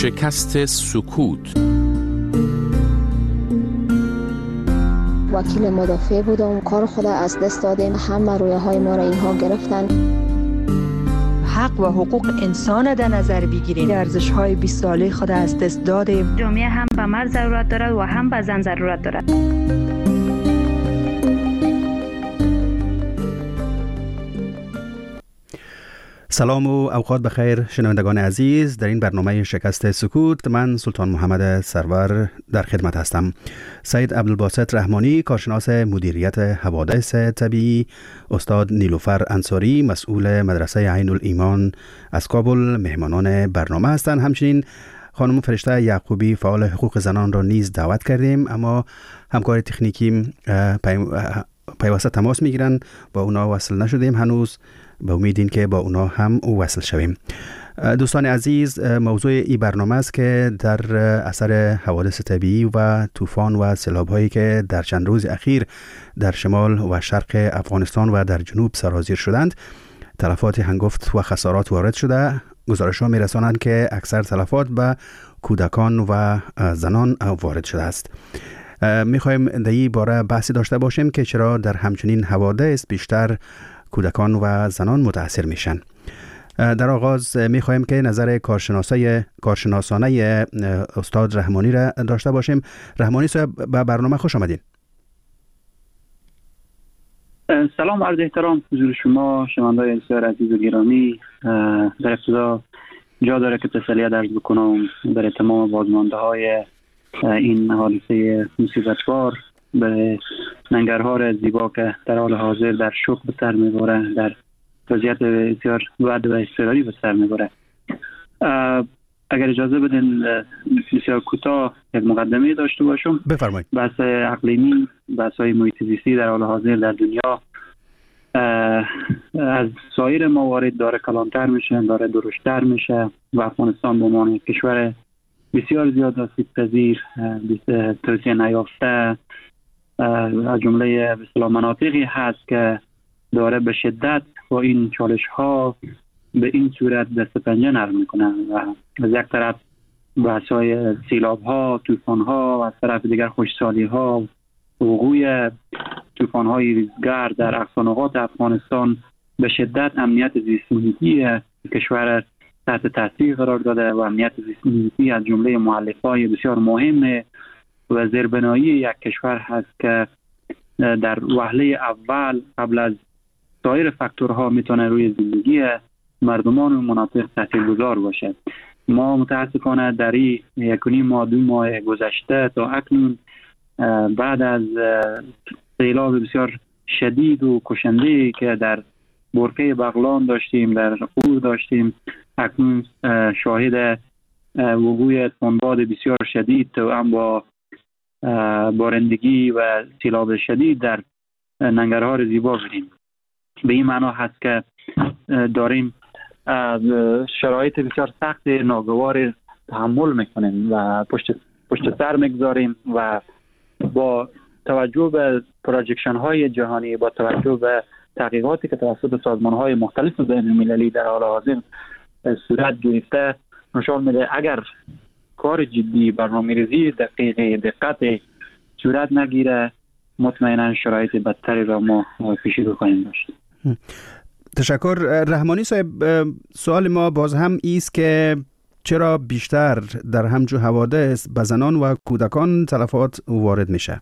شکست سکوت. وکیل مدافع بودم، کار خود از دست دادیم، همه رویاهای ما را اینها گرفتن. حق و حقوق انسان در نظر بگیریم، ارزش‌های 20 ساله خود از دست دادیم. جامعه هم به مرد ضرورت دارد و هم به زن ضرورت دارد. سلام و اوقات بخیر شنوندگان عزیز. در این برنامه شکست سکوت من سلطان محمد سرور در خدمت هستم. سید عبدالباسط رحمانی، کارشناس مدیریت حوادث طبیعی، استاد نیلوفر انصاری، مسئول مدرسه عین الایمان از کابل مهمانان برنامه هستند. همچنین خانم فرشته یعقوبی، فعال حقوق زنان را نیز دعوت کردیم، اما همکار تکنیکی پیوسته تماس میگیرن، با اونا وصل نشدیم هنوز، به امید این که با اونا هم وصل شویم. دوستان عزیز، موضوع این برنامه است که در اثر حوادث طبیعی و طوفان و سیلاب‌هایی که در چند روز اخیر در شمال و شرق افغانستان و در جنوب سرازیر شدند، تلفات هنگفت و خسارات وارد شده. گزارش‌ها می‌رسانند که اکثر تلفات به کودکان و زنان وارد شده است. می‌خوایم در این باره بحثی داشته باشیم که چرا در همچنین حوادث بیشتر کودکان و زنان متاثر میشن. در آغاز میخوایم که نظر کارشناسانه استاد رحمانی را داشته باشیم. رحمانی صاحب، به برنامه خوش آمدین. سلام و عرض احترام حضور شما شنوندگان بسیار عزیز و گرامی. در ابتدا جا داره که تسلیت عرض بکنم برای تمام بازمانده های این حادثه مصیبتبار، به ننگرهار زیبا که در حال حاضر در شوک به سر میبره، در وضعیت بسیار بد و اضطراری به سر میبره. اگر اجازه بدین بسیار کوتاه یک مقدمه داشته باشم. بفرمایید. بحث اقلیمی، بحث‌های محیط زیستی در حال حاضر در دنیا از سایر موارد داره کلانتر میشه، داره درشتر میشه و افغانستان به عنوان کشور بسیار زیاد آسیب‌پذیر، توسعه نیافته، از جمله به مناطقی هست که داره به شدت با این چالش ها به این صورت دست پنجه نرم میکنه و از یک طرف بحث‌های سیلاب ها، طوفان ها و از طرف دیگر خشکسالی ها، وقوع طوفان های ریزگرد در اقصانقاط افغانستان به شدت امنیت زیست محیطی کشور تحت تاثیر قرار داده و امنیت زیست محیطی از جمله مؤلفه‌های بسیار مهم و زیربنایی یک کشور هست که در وهله اول قبل از سایر فاکتورها میتونه روی زندگی مردمان و مناطق تاثیرگذار باشه. ما متاسفانه در این 1.5 ماه 2 ماه گذشته تا اکنون بعد از سیلاب بسیار شدید و کشنده که در برکه بغلان داشتیم، در اور داشتیم، اکنون شاهد وقوع طوفان‌باد بسیار شدید تو هم با بارندگی و سیلاب شدید در ننگرهار زیبا بودیم. به این معنا هست که داریم شرایط بسیار سخت ناگوار تحمل میکنیم و پشت سر میگذاریم و با توجه به پروژکشن های جهانی، با توجه به تحقیقاتی که توسط سازمان های مختلف بین المللی در حال حاضر صورت گرفته نشان میده اگر کار جدی، برنامه‌ریزی دقت صورت نگیره، مطمئنا شرایط بدتری را ما پیش رو خواهیم داشت. تشکر. رحمانی صاحب، سوال ما باز هم ایست که چرا بیشتر در همچون حوادث به زنان و کودکان تلفات وارد میشه؟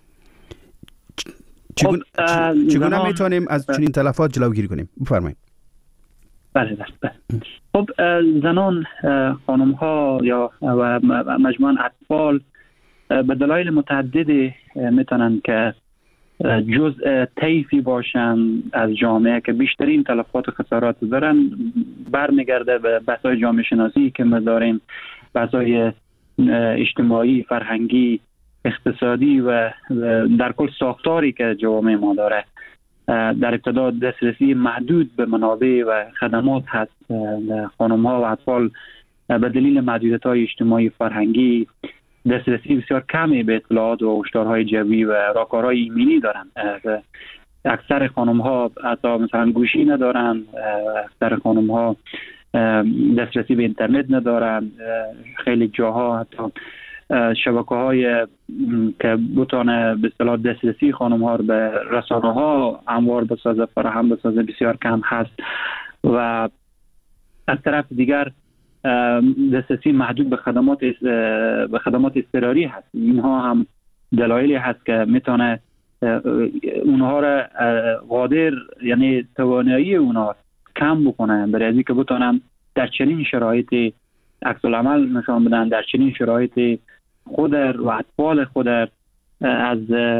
چگونه میتونیم از چنین تلفات جلوگیری کنیم؟ بفرمایید. بله. خب زنان، خانم ها یا و مجموعاً اطفال به دلایل متعددی میتونن که جزء طیفی باشن از جامعه که بیشترین تلفات و خسارات دارن. برمیگرده به بحث‌های جامعه شناسی که ما داریم، بحث‌های اجتماعی، فرهنگی، اقتصادی و در کل ساختاری که جامعه ما داره. در ابتدا دسترسی محدود به منابع و خدمات هست. خانم‌ها و اطفال به دلیل محدودیت‌های اجتماعی فرهنگی دسترسی بسیار کمی به اطلاعات و هشدارهای جوی و راهکارهای ایمنی دارند. اکثر خانم‌ها حتی مثلا گوشی ندارن، اکثر خانم‌ها دسترسی به اینترنت ندارن. خیلی جاها حتی شبکه‌های که بتونه به اصطلاح دسترسی خانم‌ها رو به رسانه‌ها هموار بسازه، فراهم بسازه، بسیار کم هست. و از طرف دیگر دسترسی محدود به خدمات اضطراری هست. اینها هم دلایلی هست که میتونه اونها را قادر، یعنی توانایی اونها کم بکنن برای از اینکه بتونن در چنین شرایط عکس العمل نشان بدن، در چنین شرایط خود و اطفال خود از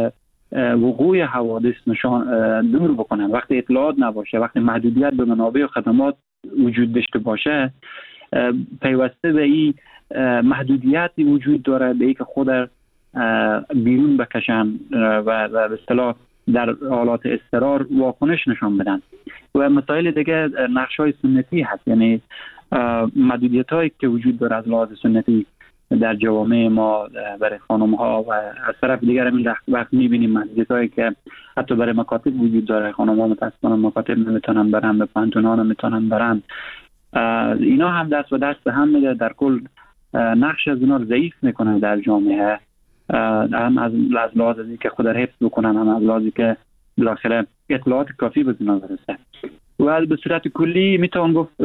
وقوع حوادث دور بکنن. وقتی اطلاعات نباشه، وقتی محدودیت به منابع و خدمات وجود داشته باشه، پیوسته به این محدودیت وجود داره به اینکه خود بیرون بکشن و به اصطلاح در حالات اضطرار واکنش نشان بدن. و مسائل دیگه نقش‌های سنتی هست، یعنی محدودیت‌هایی که وجود داره از لحاظ سنتی در جوامع ما برای خانم‌ها، و از طرف دیگر همین وقت می‌بینیم محدودیت‌هایی که حتی برای مکاتب وجود داره. خانم‌ها متأسفانه مکاتب نمیتونن برن، به پانتون‌ها نمیتونن برن. اینا هم دست به دست هم میده، در کل نقش از اینا رو ضعیف میکنه در جامعه، هم از لحاظ که خود را حفظ بکنن، هم از لحاظی که بالاخره اطلاعات کافی به اینا برسه. و به صورت کلی میتوان گفت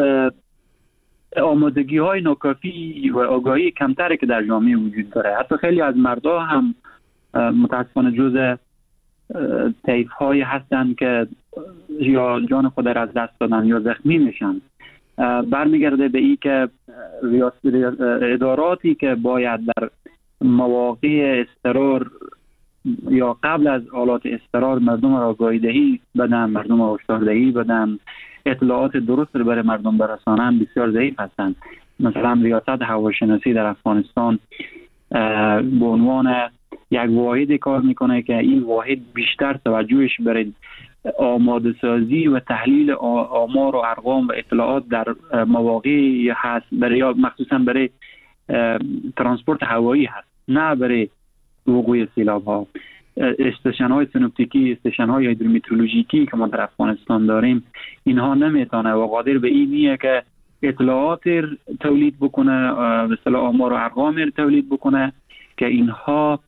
آمادگی های ناکافی و آگاهی کمتری که در جامعه وجود داره. حتی خیلی از مردا هم متاسفانه جزء طیف های هستن که یا جان خود را از دست دادن یا زخمی میشن. برمیگرده به این که اداراتی که باید در مواقع اضطرار یا قبل از حالات اضطرار مردم را آگاهی دهی بدن، مردم را هشدار دهی بدن، اطلاعات درست رو برای مردم برسانن، بسیار ضعیف هستند. مثلا ریاست هواشناسی در افغانستان به عنوان یک واحد کار میکنه که این واحد بیشتر توجهش برای آماده سازی و تحلیل آمار و ارقام و اطلاعات در مواقعی هست، برای مخصوصا برای ترانسپورت هوایی هست، نه برای وقوع سیلاب ها. استشن های سینوپتیکی، استشن های هیدرومترولوژیکی که ما در افغانستان داریم، اینها نمیتونه و قادر به این نیه که اطلاعات تولید بکنه، به اصطلاح آمار و ارقام تولید بکنه که اینها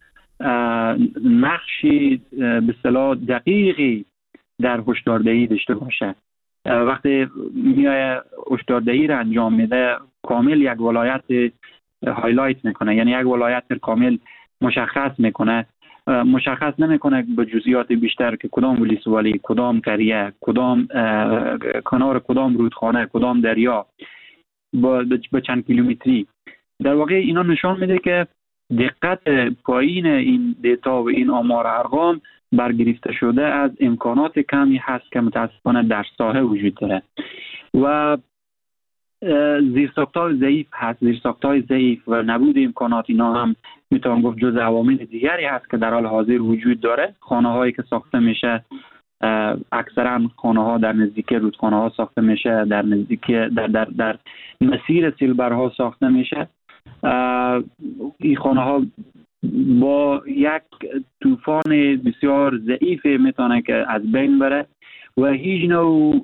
نقشی به اصطلاح دقیقی در هشداردهی داشته باشه. وقتی میای هشداردهی را انجام میده، کامل یک ولایت هایلایت میکنه، یعنی یک ولایت کامل مشخص میکنه، مشخص نمیکنه به جزئیات بیشتر که کدام ولسوالی، کدام قریه، کدام کنار کدام رودخانه، کدام دریا، با چند کیلومتری. در واقع اینا نشان میده که دقت پایین این دیتا و این آمار ارقام برگرفته شده از امکانات کمی هست که متاسفانه در ساحه وجود داره. و زیرساخت‌های ضعیف هست، زیرساخت‌های ضعیف و نبود امکانات، اینا هم میتونم گفت جز عوامل دیگری هست که در حال حاضر وجود داره. خانه‌هایی که ساخته میشه اکثرا خانه‌ها در نزدیکی رودخانه‌ها ساخته میشه، در نزدیکی در مسیر سیلبرها ساخته میشه. این خانه‌ها با یک طوفان بسیار ضعیف میتونه که از بین بره و هیچ نوع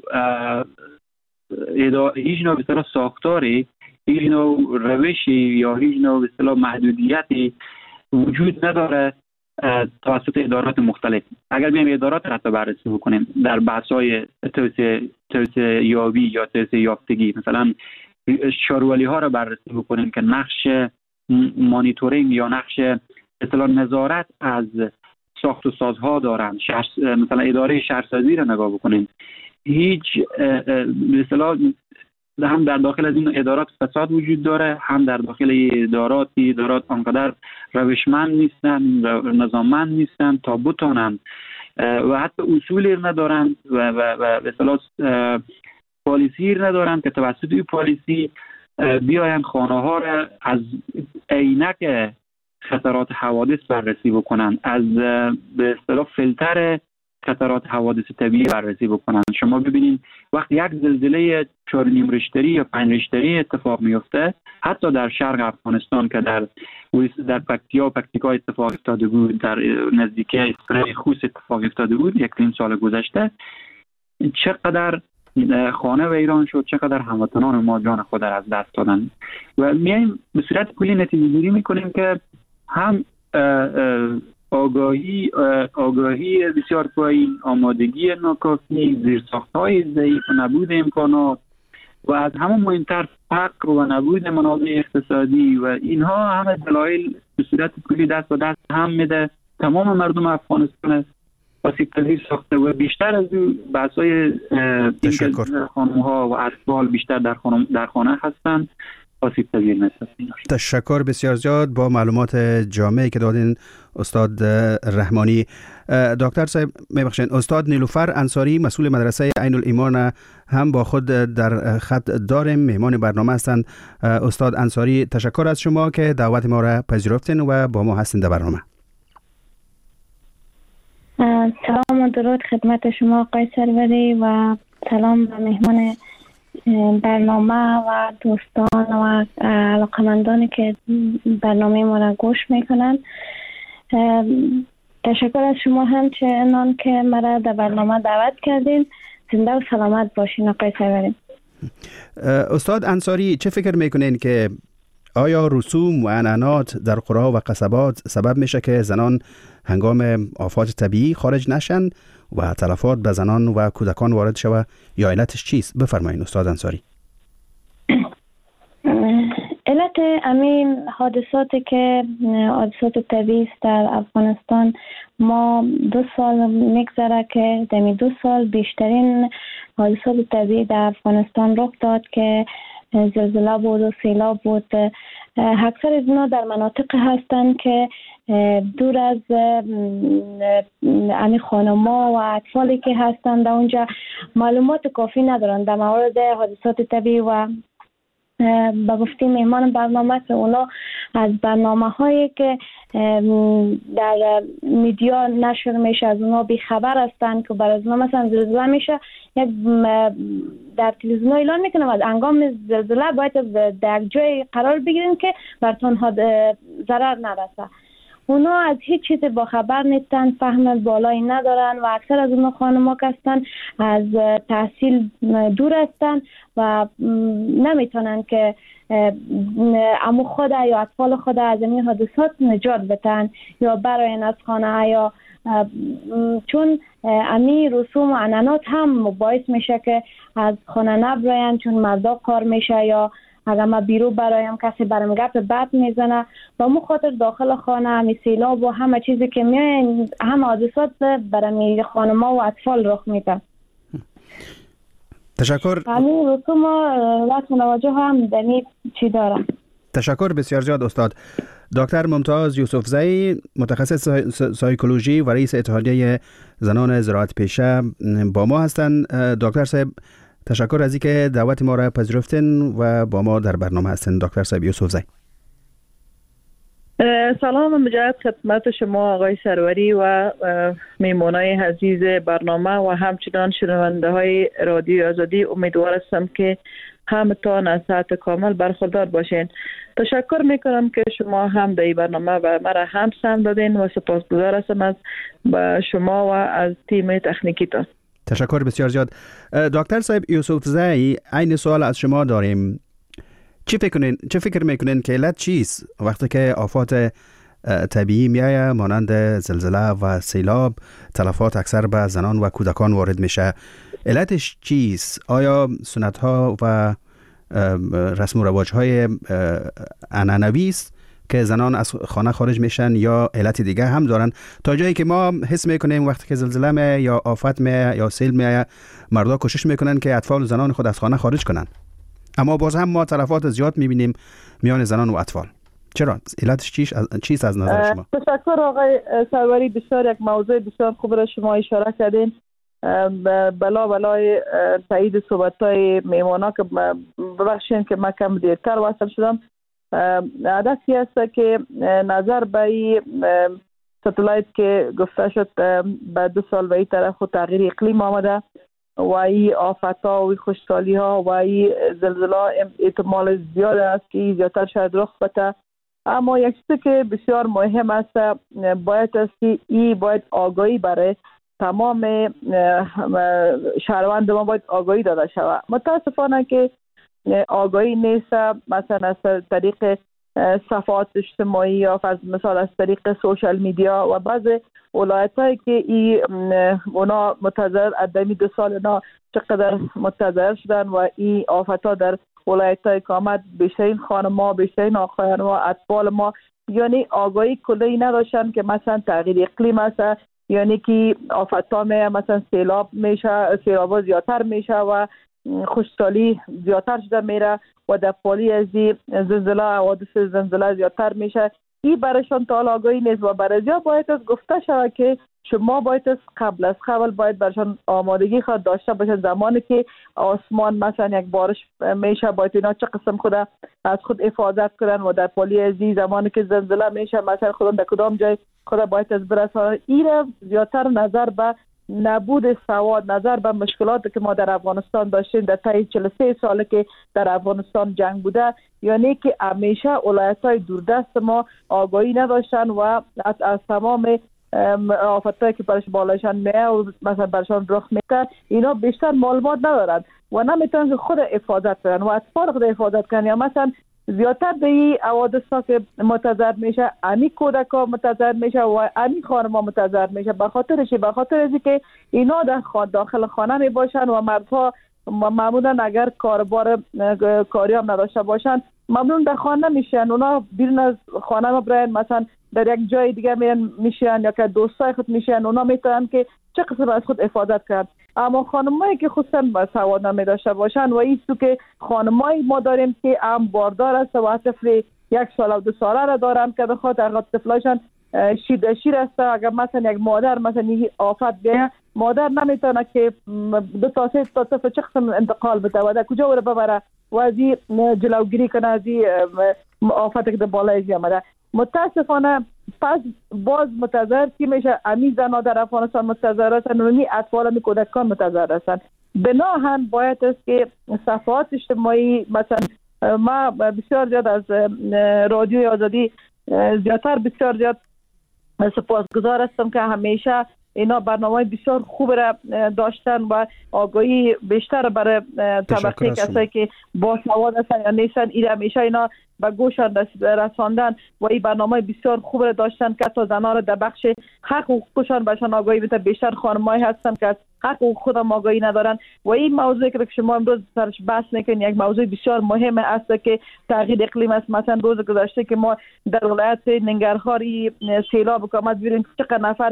به اصطلاح ساختاری، هیچ نوع روشی یا هیچ نوع به اصطلاح محدودیتی وجود نداره توسط ادارات مختلف. اگر بیایم ادارات را بررسی بکنیم در بحث‌های توسعه یابی یا توسعه یافتگی، مثلا شارولی ها را بررسی بکنیم که نقش مانیتورینگ یا نقش اصطلاح نظارت از ساخت و سازها دارن، مثلا اداره شهرسازی را نگاه بکنیم، هیچ به اصطلاح هم در داخل از این ادارات فساد وجود داره، هم در داخل ادارات آنقدر روشمند نیستن، نظاممند نیستن تا بتونن و حتی اصولی ندارن و به اصطلاح پالیسی ندارن که توسط این پالیسی بیاین خانه ها را از عینک خطرات حوادث بررسی بکنن، از به اصطلاح فیلتر خطرات حوادث طبیعی بررسی بکنن. شما ببینید وقتی یک زلزله 4.5 ریشتری یا 5 ریشتری اتفاق میفته، حتی در شرق افغانستان که در پکتیکا اتفاق افتاده بود، در نزدیکی خوست اتفاق افتاده بود 1 سال گذشته، چقدر خانه ویران شد، چقدر هموطنان ما جان خود را از دست دادن. و میایم به صورت کلی نتیجه گیری میکنیم که هم آگاهی بسیار پایین، آمادگی ناکافی، زیرساخت‌های ضعیف و نبود امکانات و از همه مهمتر فقر و نبود منابع اقتصادی و اینها همه دلایل به صورت کلی دست به دست هم میده تمام مردم افغانستان آسیب پذیر ساخته و بیشتر از اون بحث‌های خانم‌ها و اطفال بیشتر در خانه هستند آسیب پذیر نیستند. تشکر بسیار زیاد با معلومات جامعی که دادین استاد رحمانی. دکتر صاحب میبخشین، استاد نیلوفر انصاری مسئول مدرسه عین الایمان هم با خود در خط داریم، مهمان برنامه هستند. استاد انصاری تشکر از شما که دعوت ما را پذیرفتین و با ما هستین در برنامه. سلام و درود خدمت شما آقای سروری و سلام به مهمان برنامه و دوستان و علاقمندانی که برنامه ما را گوش میکنن. تشکر از شما همچنان که مرا در برنامه دعوت کردین. زنده و سلامت باشین آقای سروری. استاد انصاری چه فکر میکنین که آیا رسوم و عنعنات در قرى و قصبات سبب میشه که زنان هنگام آفات طبیعی خارج نشن و تلفات به زنان و کودکان وارد شوه یا علتش چیست؟ بفرمایید استاد انصاری. علت امین حادثاتی که حادثات طبیعی است در افغانستان، ما 2 سال میگذره که دمی 2 سال بیشترین حادثات طبیعی در افغانستان رخ داد که زلزله بود و سیلاب بود. اکثر از اینا در مناطق هستند که دور از خانم‌ها و اطفالی که هستند در اونجا معلومات کافی ندارند در مورد حادثات طبیعی و با گفته مهمان برنامه که اونا از برنامه هایی که در میدیا نشر میشه از اونا بیخبر هستند که برای اونا مثلا زلزله میشه یک در تلویزیون اعلان میکنم از هنگام زلزله باید در جای قرار بگیرین که براتون ضرر نرسه. اونا از هیچ چیز با خبر نیستن، فهم بالایی ندارن و اکثر از اونا خانم‌ها هستن از تحصیل دور هستن و نمیتونن که عمو خود یا اطفال خود از این حادثات نجات بدن یا براین از خانه یا چون امی رسوم و عنعنات هم باعث میشه که از خانه نبراین، چون مردا کار میشه یا اگر ما بیرو برایم کسی برام گپ بد میزنه و مو خاطر داخل خانه همی سیلاب و همه چیزی که میاین همه حادثات برای خانم‌ها و اطفال رخ میده. تشکر. همین رسوم و مواجه هم دنی چی دارم. تشکر بسیار زیاد استاد. دکتر ممتاز یوسفزئی متخصص سایکولوژی و رئیس اتحادیه زنان زراعت پیشه با ما هستند. دکتر صاحب تشکر از اینکه دعوت ما را پذیرفتین و با ما در برنامه هستین. دکتر صاحب یوسفزئی. سلام مجدد خدمت شما آقای سروری و میمونای عزیز برنامه و همچنان شنونده های رادیو آزادی. امیدوار هستم که همتان از صحت کامل برخوردار باشین. تشکر میکنم که شما هم در این برنامه و مرا هم سهم دادین و سپاسگزار هستم از شما و از تیم تکنیکیتان. تشکر بسیار زیاد. دکتر صاحب یوسفزئی، این سوال از شما داریم. چه فکر میکنین که علت چیست وقتی که آفات طبیعی میایه مانند زلزله و سیلاب تلفات اکثر به زنان و کودکان وارد میشه؟ علتش چیست؟ آیا سنت ها و رسم و رواج های عنعنوی است که زنان از خانه خارج میشن یا علت دیگه هم دارن؟ تا جایی که ما حس میکنیم وقتی که زلزله میایه یا آفت میایه یا سیل میایه مردا کوشش میکنن که اطفال و زنان خود از خانه خارج کنن، اما باز هم ما تلفات زیاد میبینیم میان زنان و اطفال. چرا؟ علتش چیست از نظر شما؟ تشکر آقای سروری، بسیار یک موضوع بسیار خوب را شما اشاره کردین. بلای تایید صحبت‌های میمونا که ببخشین که من کم دیرتر وصل شدم. عادتی است که نظر به ستلایت که گفته شد بعد 2 سال به این طرف و تغییر اقلیم آمده و این آفت‌ها و خشکسالی‌ها و این زلزله احتمال زیاد است که زیادتر شاید رخ بده. اما یک چیزی که بسیار مهم است باید آگاهی برای تمام شهروند ما باید آگاهی داده شود. متاسفانه که آگاهی نیست، مثلا از طریق صفحات اجتماعی یا مثلا از طریق سوشال میدیا و بعض ولایت‌هایی که اونا متضرر ادمی 2 سال اینا چقدر متضرر شدن و این آفت‌ها در ولایت‌های که آمد بیشترین خانم‌ها، بیشترین آقایان و اطفال ما یعنی آگاهی کلی نداشتن که مثلا تغییر اقلیم است، یعنی که آفت‌ها مثلا سیلاب میشه، سیلاب‌ها زیادتر میشه و خشکسالی زیادتر شده میره و در پالی از زلزله حوادث زلزله زیادتر میشه. این برایشان تا حال آگاهی نیست و برای زیاد باید از گفته شود که شما باید از قبل باید برایشان آمادگی خود داشته باشن. زمانی که آسمان مثلا یک بارش میشه باید اینا چه قسم خود از خود حفاظت کنن و در پالی از زمانی که زلزله میشه مثلا خودم در کدام جای خود باید از برسانن. این زیادتر نظر به نبود سواد، نظر به مشکلاتی که ما در افغانستان داشتیم در طی 43 ساله که در افغانستان جنگ بوده، یعنی که همیشه ولایت‌های دوردست ما آگاهی نداشتن و از تمام آفتایی که برش بالایشان میه و مثلا برشان رخ میده اینا بیشتر معلومات ندارن و نمیتونن که خود حفاظت کنن و اطفال خود حفاظت کنن. یا مثلا زیادتر به این حوادثا که متضرر میشه امی کودکا متضرر میشه و امی خانم‌ها متضرر میشه. به خاطر از که اینا در داخل خانه می باشن و مردها معمولا اگر کاری هم نداشته باشن معمولا در خانه میشن، اونا بیرون از خانه ما برن مثلا در یک جای دیگه میشن یا که دوستای خود میشن، اونا میتونن که چه قسم از خود حفاظت کرد. اما خانمایی که خصوصا سواد نمیداشته باشن و ایستو که خانمایی ما داریم که هم باردار است و طفل 1 سال و 2 ساله را دارن که بخاطر اگر طفلاشان شیر است، اگر مثلا یک مادر مثلا این آفت بیه مادر نمیتونه که 2 تا 3 تا طفل چه قسم انتقال بده و در کجا رو ببره و از جلوگیری کنه از آفت که در بالای آمده. متاسفانه پس باز متضرر کی میشه؟ امی زنها در افغانستان متضرر هستند و نی اطفال و کودکان متضرر هستند. بناهن باید است که صفحات اجتماعی مثلا ما بسیار زیاد از رادیوی آزادی بسیار زیاد سپاسگزار هستم که همیشه اینا برنامه بسیار خوب را داشتن و آگاهی بیشتر برای طبقه کسایی که با سواد هستن یا نیستن این همیشه اینا به گوشان رساندن و این برنامه بسیار خوب را داشتن که تا زنان را در بخش حق حقوقشان بهشان آگاهی بده. بیشتر خانمایی هستن که حق حقوق خودم آگاهی ندارن و این موضوعی که شما امروز سرش بحث میکنین یک موضوع بسیار مهم است که تغییر اقلیم است. مثلا روز گذشته که ما در ولایت ننگرهار سیلاب که آمد ببینیم چقدر نفر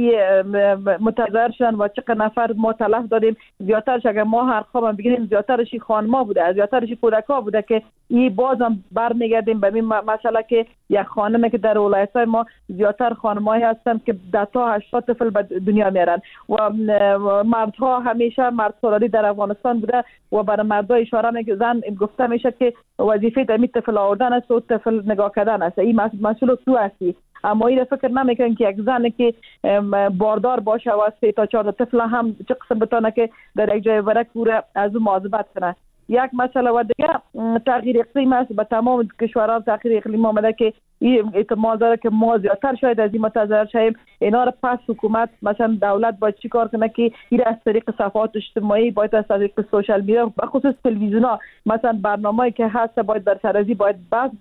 متضرر شدن و چقدر نفر ما تلف دادیم. زیادترش اگر ما هر خواب بگیریم زیادترش خانم‌ها بوده، زیادترش کودک‌ها بوده که این بازم برمیگردیم به این مسئله که یک خانمی که در ولایت‌های ما زیادتر خانم‌هایی هستن که 10 تا 80 طفل به دنیا میارن و مردها همیشه مرد سالاری در افغانستان بوده و برای مردها اشاره میگه زن گفته میشه که وظیفه دمی طفل آوردن است و طفل نگاه کردن است، این مسئول تو هستی. اما این فکر نمیکنن که یک زن که باردار باشه و 3 تا 4 طفل هم چه قسم بتونه که در یک جای ورک پوره از اون مواظبت کنه. یک مسئله و دیگه تغییر اقلیم است. به تمام کشورها تغییر اقلیم آمده که این احتمال داره که ما زیادتر شاید از این متضرر شویم. اینا رو پس حکومت مثلا دولت باید چی کار کنه که این از طریق صفحات اجتماعی باید از طریق سوشال میدیا به خصوص تلویزیون‌ها مثلا برنامه‌ای که هست باید در سرازی باید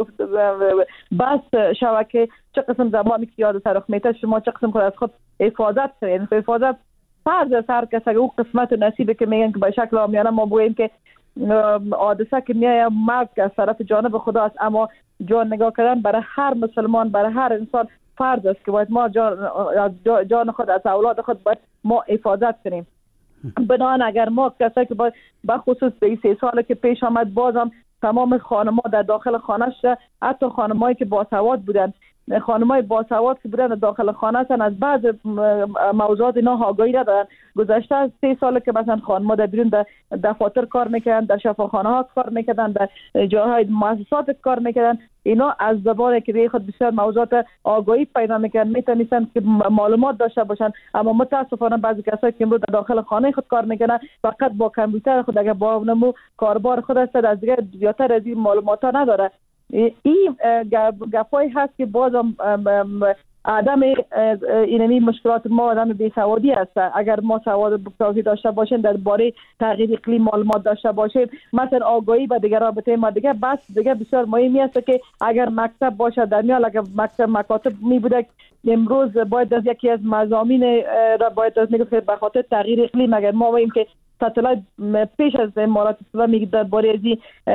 بس شود که چه قسم زمانی که یاد رخ میته شما چه قسم از خود حفاظت کنید. حفاظت فرض هر کس که او قسمت نصیبه که میگن که به شکل عامیانه ما بگوییم که حادثه که میایه مرگ از طرف جانب خدا است، اما جان نگاه کردن برای هر مسلمان برای هر انسان فرض است که باید ما جان خود از اولاد خود باید ما حفاظت کنیم. بنابراین اگر ما کسایی که باید بخصوص به 3 سال که پیش آمد بازم تمام خانم‌ها در داخل خانه شده، حتی خانمایی که باسواد بودن خانمای باسواد که بودن داخل خانه هستن از بعض موضوعات اینا آگاهی ندارن. گذشته از 3 سال که مثلا خانم‌ها در بیرون در دفاتر کار میکردن، در شفاخانه ها کار میکردن، در جاهای مؤسسات کار میکردن، اینا از زبان که به خود بسیار موضوعات آگاهی پیدا میکنن میتونستن که معلومات داشته باشن. اما متاسفانه بعضی کسایی که امروز در داخل خانه خود کار میکنن فقط با کامپیوتر خود اگر با نمو کاربار خود است از دیگه زیادتر از این معلومات نداره. این گپایی هست که بازم عدم اینمی مشکلات ما عدم بیسوادی است. اگر ما سواد کافی داشته باشیم درباره تغییر اقلیم معلومات داشته باشیم، مثلا آگاهی به دیگر رابطه ما دیگه بس دیگه بسیار مهمی است که اگر مکتب باشه در میال، اگر مکاتب می بوده امروز باید از یکی از مضامین را باید از میگه به خاطر تغییر اقلیم اگر ما بگیم که ساتلایت پیش از امارات اسلامی میگه درباره ازی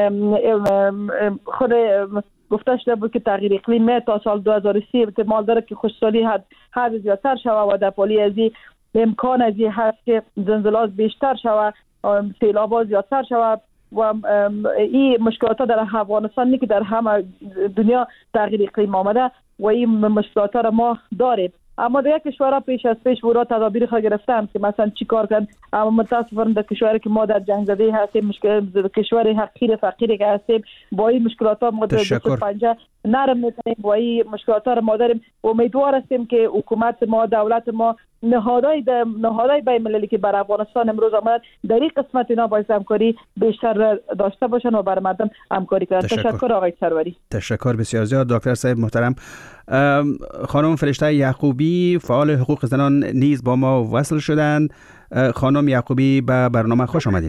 خود گفته شده بود که تغییر اقلیم تا سال 2030 احتمال داره که خشکسالی حد زیادتر شود و در پالی ازی امکان ازی هست که زلزلات بیشتر شود، سیلاب‌ها زیادتر شود و این مشکلات ها در افغانستان نیست که در همه دنیا تغییر اقلیم آمده و این مشکلات ها را ما داریم. اما در کشورها پیش از پیش ورا تدابیر خود گرفتن که مثلا چی کار کنن. اما متاسفانه در کشوری که ما در جنگ زده هستیم، کشور حقیر فقیری که هستیم، با این مشکلات ها ما در پنجه نرم میتونیم با این مشکلات ها را ما داریم. امیدوار هستیم که حکومت ما، دولت ما، نهادهای بین المللی که بر افغانستان امروز آمد در این قسمت اینا باید همکاری بیشتر داشته باشن و بر مردم همکاری کنن. تشکر آقای سروری. تشکر بسیار زیاد دکتر صاحب محترم. خانم فرشته یعقوبی فعال حقوق زنان نیز با ما وصل شدند. خانم یعقوبی به برنامه خوش آمدین.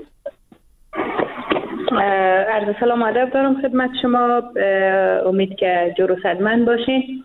عرض سلام ادب دارم خدمت شما. امید که جور و صحتمند باشین.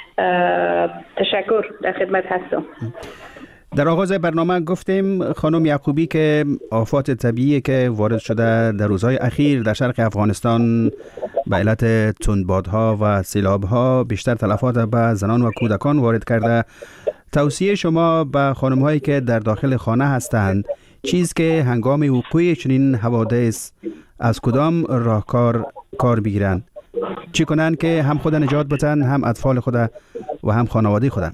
تشکر، در خدمت هستم. در آغاز برنامه گفتیم خانم یعقوبی که آفات طبیعی که وارد شده در روزهای اخیر در شرق افغانستان به علت تندبادها و سیلابها بیشتر تلفات به زنان و کودکان وارد کرده. توصیه شما به خانم‌هایی که در داخل خانه هستند چیز که هنگام وقوع چنین حوادث از کدام راهکار کار بگیرند؟ چی کنند که هم خود نجات بدن، هم اطفال خود و هم خانواده خود؟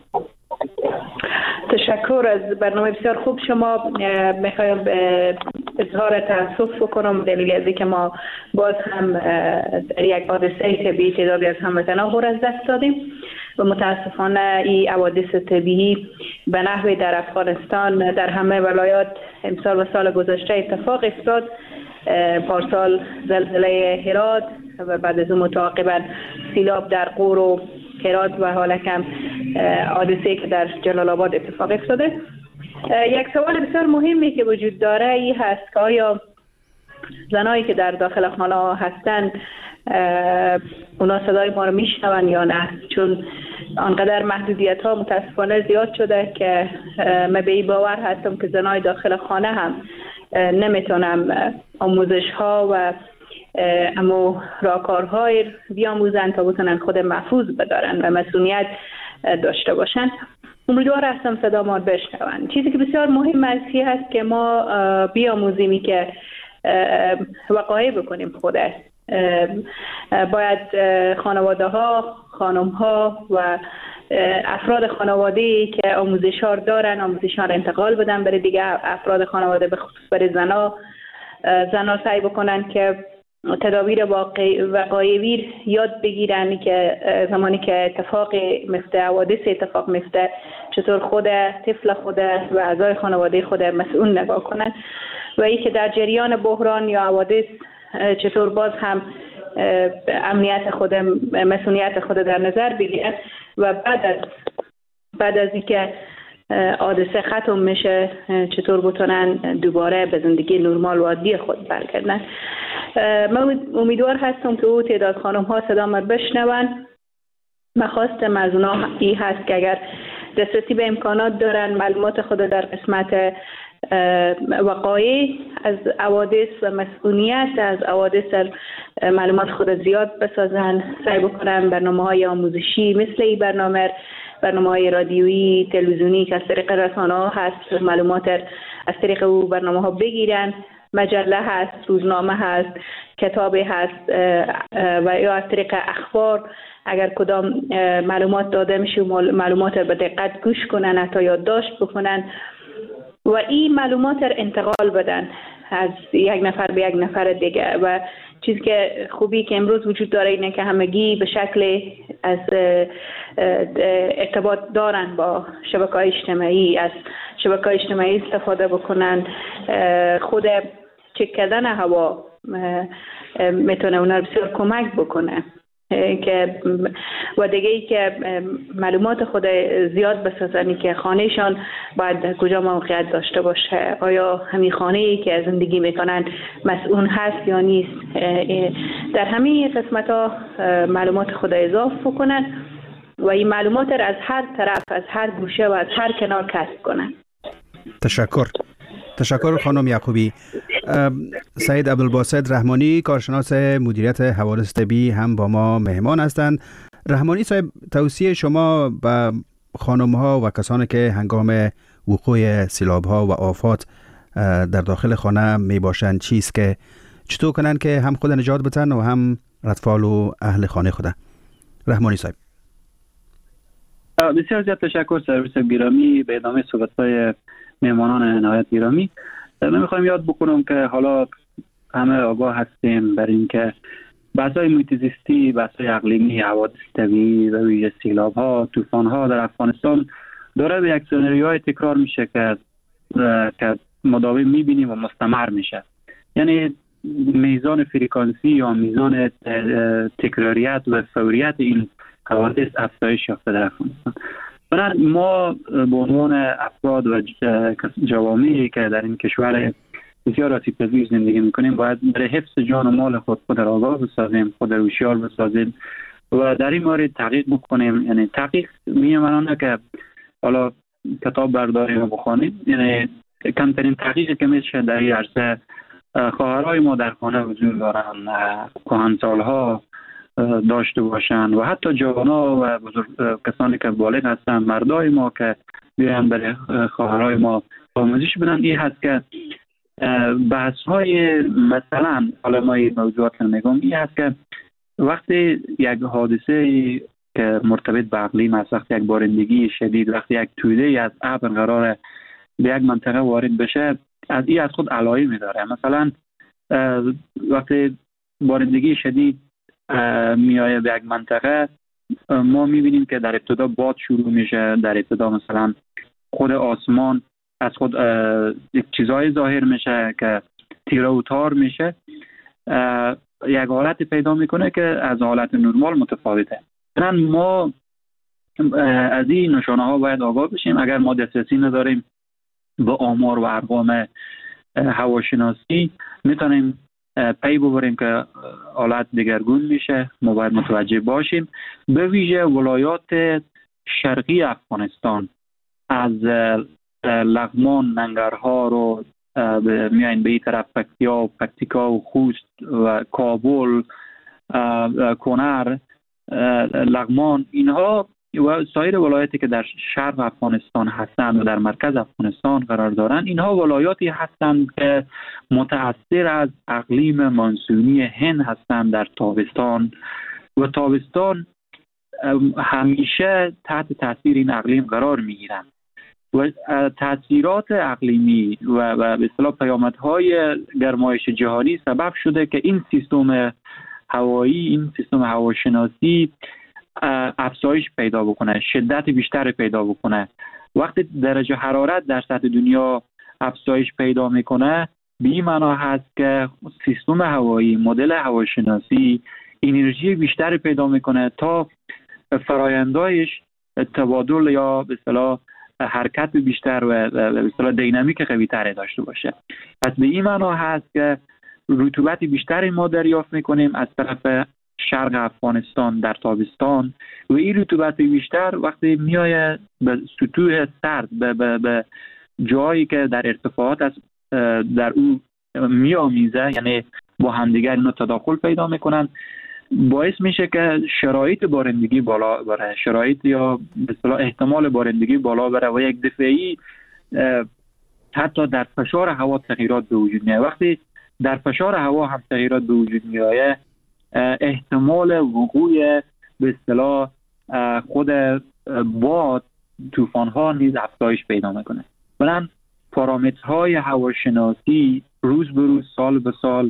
تشکر از برنامه بسیار خوب شما. میخوایم اظهار تاسف بکنم دلیل از اینکه ما باز هم در یک حادثه طبیعی تعدادی از هموطنان از دست دادیم و متاسفانه این حوادث طبیعی به نحوی در افغانستان در همه ولایات امسال و سال گذشته اتفاق افتاد. پارسال زلزله هرات و بعد از اون متعاقبا سیلاب در غور و هرات و حالا کم حادثه‌ای که در جلال آباد اتفاق افتاده. یک سوال بسیار مهمی که وجود داره این هست که آیا زنایی که در داخل خانه هستند اونا صدای ما رو میشنون یا نه؟ چون آنقدر محدودیت ها متاسفانه زیاد شده که من به این باور هستم که زنای داخل خانه هم نمیتونم آموزش ها و اما راهکارهای بیاموزن تا بتونن خود محفوظ بدارن و مسئولیت داشته باشن. امیدوار هستم صدا ما بشنون. چیزی که بسیار مهم است هست که ما بیاموزیم که وقایع بکنیم خوده. باید خانواده ها، خانم ها و افراد خانواده که آموزش ها دارن آموزش ها را انتقال بدن برای دیگه افراد خانواده، به خصوص برای زنا سعی بکنن که تدابیر وقایعی یاد بگیرن که زمانی که اتفاق مفته، حوادث اتفاق مفته، چطور خود طفل خود و اعضای خانواده خود مسئول نگاه کنن و ای که در جریان بحران یا حوادث چطور باز هم امنیت خود، مسئولیت خود در نظر بگیرن و بعد از اینکه حادثه ختم میشه چطور بتونن دوباره به زندگی نرمال و عادی خود برگردن. من امیدوار هستم که او تعداد خانم ها صدا ما بشنون. مخواستم از اونا این هست که اگر دسترسی به امکانات دارن معلومات خود در قسمت وقایع از حوادث و مسئولیت از حوادث معلومات خود زیاد بسازن، سعی بکنن برنامه‌های آموزشی مثل این برنامه‌های رادیویی، تلویزیونی که از طریق رسانه‌ها هست معلومات از طریق او برنامه‌ها بگیرن. مجله هست، روزنامه هست، کتابی هست و یا از طریق اخبار اگر کدام معلومات داده میشه معلومات رو به دقت گوش کنن، حتی یادداشت بکنن و این معلومات رو انتقال بدن از یک نفر به یک نفر دیگه. و چیزی که خوبی که امروز وجود داره اینه که همگی به شکل از ارتباط دارن با شبکه‌های اجتماعی، از شبکه‌های اجتماعی استفاده بکنن. خود چک کردن هوا میتونه اونا رو بسیار کمک بکنه که و دیگه ای که معلومات خود زیاد بسازن که خانهشان باید کجا موقعیت داشته باشه، آیا همین خانه ای که زندگی میکنن مسئول هست یا نیست. در همین قسمت ها معلومات خود اضافه کنن و این معلومات را از هر طرف، از هر گوشه و از هر کنار کسب کنن. تشکر خانم یعقوبی. سید عبدالباسط رحمانی، کارشناس مدیریت حوادث طبیعی، هم با ما مهمان هستند. رحمانی صاحب، توصیه شما به خانم ها و کسانی که هنگام وقوع سیلاب ها و آفات در داخل خانه می باشند چیست که چطور کنن که هم خود نجات بتن و هم اطفال و اهل خانه خود؟ رحمانی صاحب. بسیار زیاد تشکر سرویس گرامی. به ادامه صحبت‌های مهمانان نهایت گرامی، من میخوایم یاد بکنم که حالا همه آگاه هستیم بر این که بحث‌های محیط زیستی، بحث‌های اقلیمی، حوادث طبیعی و ویژه سیلاب‌ها، طوفان‌ها در افغانستان داره به یک سناریوهای تکرار میشه که مداوم میبینیم و مستمر میشه. یعنی میزان فریکانسی یا میزان تکراریت و فوریت این حوادث افزایش یافته در افغانستان. بنابراین ما به عنوان افراد و جوامعی که در این کشور بسیار آسیب‌پذیر زندگی میکنیم باید برای حفظ جان و مال خود را آگاه بسازیم، خود را هوشیار بسازیم و در این مورد تحقیق بکنیم. یعنی تحقیق می‌مانه که حالا کتاب برداریم و بخوانیم، یعنی کمترین تحقیقی که میشه در این عرصه خواهرای ما در خانه حضور دارن، کهنسال‌ها داشته باشند و حتی جوان‌ها و کسانی که بالغ هستند، مردای ما که بیان برای خواهرای ما آموزش بدن. این هست که بحث‌های مثلا حالا ما این موضوعات رو میگم، این هست که وقتی یک حادثه که مرتبط به اقلیم است، وقتی یک بارندگی شدید، وقتی یک توده از ابر قرار به یک منطقه وارد بشه، از این از خود علایمی داره. مثلا وقتی بارندگی شدید میایه به یک منطقه، ما میبینیم که در ابتدا باد شروع میشه، در ابتدا مثلا خود آسمان از خود یک چیزای ظاهر میشه که تیره و تار میشه، یک حالت پیدا میکنه که از حالت نرمال متفاوته. مثلا ما از این نشانه ها باید آگاه بشیم. اگر ما دسترسی نداریم به آمار و ارقام هواشناسی، میتونیم پی ببریم که حالت دگرگون میشه. ما باید متوجه باشیم. به ویژه ولایات شرقی افغانستان از لغمان، ننگرهار رو میاین به این طرف، پکتیکا و خوست و کابل، کنر، لغمان، اینها و سایر ولایاتی که در شرق افغانستان هستند و در مرکز افغانستان قرار دارند، اینها ولایاتی هستند که متأثر از اقلیم مانسونی هند هستند در تابستان و تابستان همیشه تحت تاثیر این اقلیم قرار میگیرند و تاثیرات اقلیمی و به اصطلاح پیامدهای گرمایش جهانی سبب شده که این سیستم هوایی، این سیستم هواشناسی افزایش پیدا بکنه، شدت بیشتر پیدا بکنه. وقتی درجه حرارت در سطح دنیا افزایش پیدا میکنه، به این معنا هست که سیستم هوایی، مدل هواشناسی انرژی بیشتر پیدا میکنه تا فرایندایش تبادل یا به اصطلاح حرکت بیشتر و به اصطلاح دینامیک قوی تری داشته باشه. پس به این معنا هست که رطوبت بیشتری ما دریافت میکنیم از طرف شرق افغانستان در تابستان و این رطوبت بیشتر وقتی میایه به سطوح سرد، به جایی که در ارتفاعات است در او میامیزه، یعنی با همدیگر اینو تداخل پیدا میکنن، باعث میشه که شرایط بارندگی بالا بره، شرایط یا به اصطلاح احتمال بارندگی بالا بره و یک دفعی حتی در فشار هوا تغییرات به وجود میاد. وقتی در فشار هوا هم تغییرات به وجود میاد، احتمال وقوع به اصطلاح خود باد، طوفان ها نیز افزایش پیدا میکنه. بنابراین پارامترهای هواشناسی روز به روز، سال به سال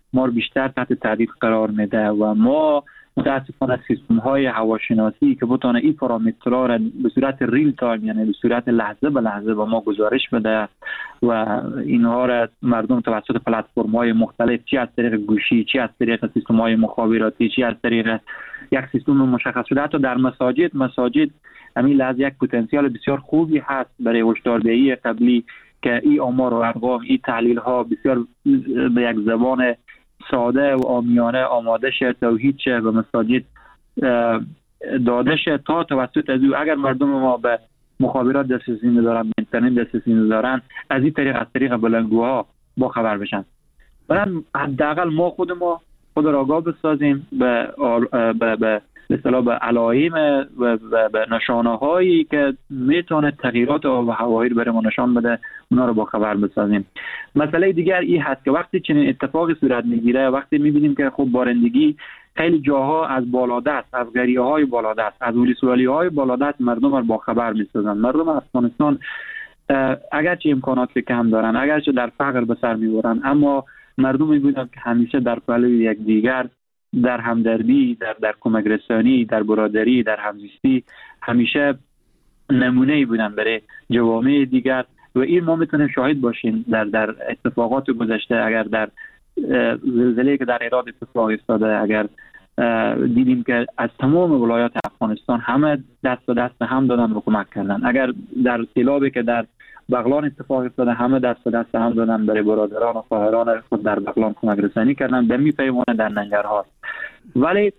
ما رو بیشتر تحت تهدید قرار میده و ما متاسفانه سیستم های هواشناسی که بتونه این پارامترها را به صورت ریل تایم، یعنی به صورت لحظه به لحظه به ما گزارش بده و اینها را مردم توسط پلتفرم های مختلف، چی از طریق گوشی، چی از طریق سیستم های مخابراتی، چی از طریق یک سیستم مشخص شده، حتی در مساجد همین لحظه یک پتانسیل بسیار خوبی هست برای هشداردهی قبلی که این آمار و ارقام، این تحلیل ها بسیار به یک زبان ساده و عامیانه آماده شه، توحید شه و مساجد داده شه تا توسط از او اگر مردم ما به مخابرات دسترسی ندارن، به اینترنت دسترسی ندارن، از این طریق از طریق بلندگوها با خبر بشن. برای حداقل ما خود را آگاه بسازیم به اصطلاح به علائم و به نشانه هایی که میتونه تغییرات آب و هوایی رو برای ما نشان بده، اونا رو با خبر بسازیم. مسئله دیگر این هست که وقتی چنین اتفاقی صورت میگیره، وقتی میبینیم که خب بارندگی خیلی جاها از بالادست، از گریه های بالادست، از ولسوالی های بالادست مردم رو با خبر میسازن. مردم افغانستان اگرچه امکانات کم دارن، اگرچه در فقر به سر میبرن، اما مردم میبینن که همیشه در پهلوی یکدیگر، در همدردی، در کمک رسانی، در برادری، در همزیستی همیشه نمونه‌ای بودن برای جوامع دیگر و این ما میتونیم شاهد باشیم در اتفاقات گذشته. اگر در زلزله‌ای که در هرات اتفاق افتاده، اگر دیدیم که از تمام ولایات افغانستان همه دست به دست هم دادن و کمک کردن. اگر در سیلابی که در بغلان اتفاق افتاده، همه دست به دست هم دادن برای برادران و خواهران خود در بغلان کمک رسانی کردن. به میپیمونه در ننگرهار. ولی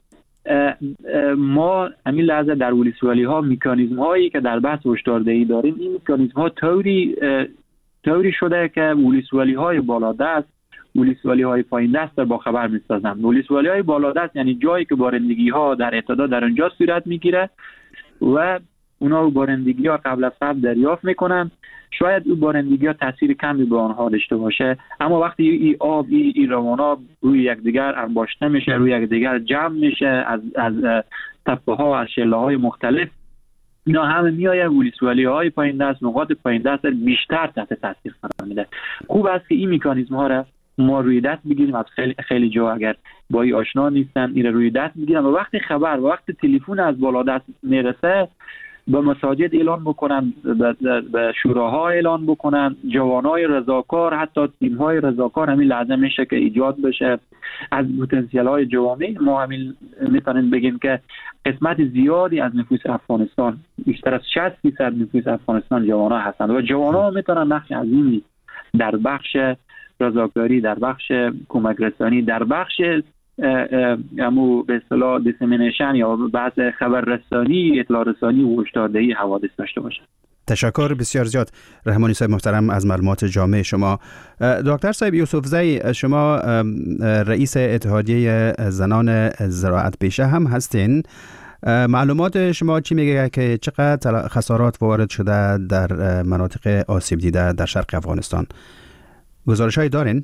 ما همین لحظه در ولسوالی ها مکانیزم هایی که در بحث هشداردهی داریم، این مکانیزم ها طوری شده که ولسوالی های بالادست، ولسوالی های پایین دست با خبر میسازن. ولسوالی های بالادست یعنی جایی که بارندگی ها در ابتدا در اونجا صورت میگیره و اونا بارندگی ها قبل از قبل دریافت میکنن. شاید اون بارندگی ها تاثیر کمی به آنها داشته باشه، اما وقتی این آب، این روان روی یکدیگر انباشته میشه، روی یکدیگر جمع میشه از تپه ها، از شله های مختلف، اینا همه میآید ولسوالی های پایین دست، نقاط پایین دست بیشتر تحت تاثیر قرار میده. خوب است که این مکانیزم ها را ما روی دست بگیریم. از خیلی جا اگر با این آشنا نیستن، این روی دست بگیرن و وقتی خبر و وقتی تلفن از بالا دست میرسه به مساجد اعلان بکنن، به شوراها اعلان بکنن. جوانای رضاکار، حتی تیم‌های رضاکار همین لحظه میشه که ایجاد بشه. از پتانسیل‌های جوامع ما همین میتونیم بگیم که قسمت زیادی از نفوس افغانستان، بیشتر از 60% نفوس افغانستان جوان‌ها هستند و جوان‌ها میتونن نقش عظیمی در بخش رضاکاری، در بخش کمک رسانی، در بخش امو به اصطلاح دیسمینیشن یا بحث خبررسانی، اطلاع رسانی و هشداردهی حوادث داشته باشه. تشکر بسیار زیاد رحمانی صاحب محترم از معلومات جامع شما. دکتر صاحب یوسفزی، شما رئیس اتحادیه زنان زراعت پیشه هم هستین. معلومات شما چی میگه که چقدر خسارات وارد شده در مناطق آسیب دیده در شرق افغانستان؟ گزارش هایی دارین؟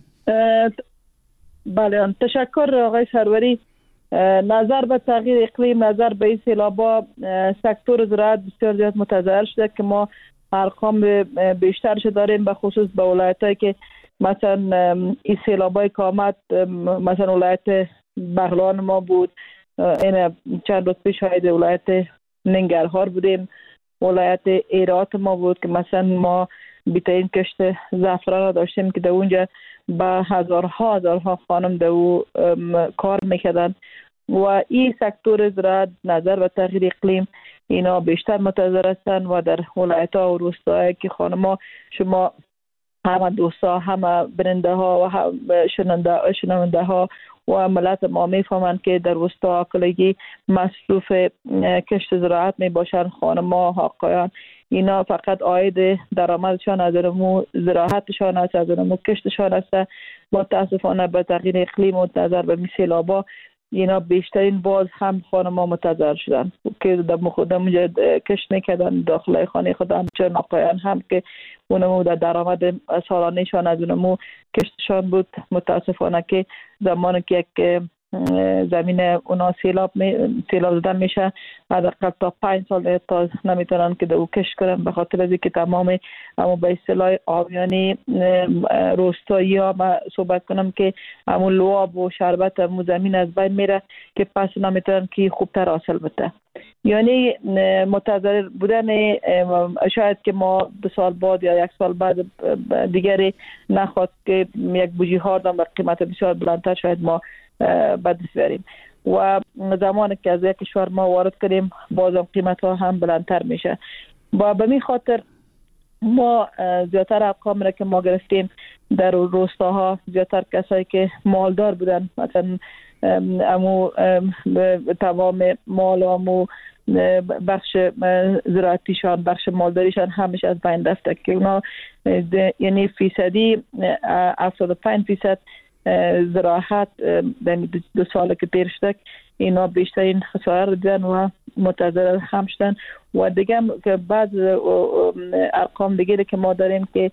بله، تشکر آقای سروری. نظر به تغییر اقلیم، نظر به این سیلابا، سکتور زراعت بسیار زیاد متضرر شده که ما ارقام بیشترش داریم، به خصوص به ولایتایی که مثلا این سیلابای که آمد، مثلا ولایت بغلان ما بود، این چند روز پیش شاهد ولایت ننگرهار بودیم، ولایت هرات ما بود که مثلا ما بیترین کشت زعفران را داشتیم که در اونجا با هزارها خانم در او کار میکردن و این سکتور زراعت نظر و تغییر اقلیم اینا بیشتر متضرر هستند و در ولایت ها و روستاهایی که خانم شما همه دوستا، همه برنده ها و شنونده ها و ملت ما میفهمند که در روستا آقلگی مصروف کشت زراعت می باشند. خانم ها، حقایان اینا فقط عاید درآمدشان از نمو زراعتشان است، از نمو کشتشان است. متاسفانه به تغییر اقلیم و نظر به سیلابا اینا بیشترین باز هم خانم‌ها متضرر شدن که در خودم کشت میکردن داخل خانه خودم، چون آقایان هم که اونمو در درآمد سالانه‌شان از اونمو کشتشان بود. متاسفانه که زمانی که یک زمین اونا سیلاب زدن میشه. حداقل تا 5 سال تا نمیتونن که دو کش کنن، به خاطر از اینکه تمام اما به اصطلاح آبیانی روستایی ها ما صحبت کنم که همون لواب و شربت همون زمین از بین میره که پس نمیتونن که خوبتر حاصل بده. یعنی متضرر بودن شاید که ما 2 سال بعد یا 1 سال بعد دیگری نخواد که یک بوجی هارد با قیمت بسیار بلندتر شاید ما به دست بیاریم و زمانی که از یک کشور ما وارد کنیم بازم قیمت ها هم بلندتر میشه. و به می خاطر ما زیادتر ارقام را که ما گرفتیم در روستاها زیادتر کسایی که مالدار بودن، مثلا امو تمام مال و امو بخش زراعتیشان، بخش مالداریشان همیشه از بین رفته که اونا یعنی فیصدی 75% زراعت در 2 سال که پیر شده اینا بیشترین خساره دیدن و متضرر هم شدن. و دیگه که بعض ارقام دیگه که ما داریم که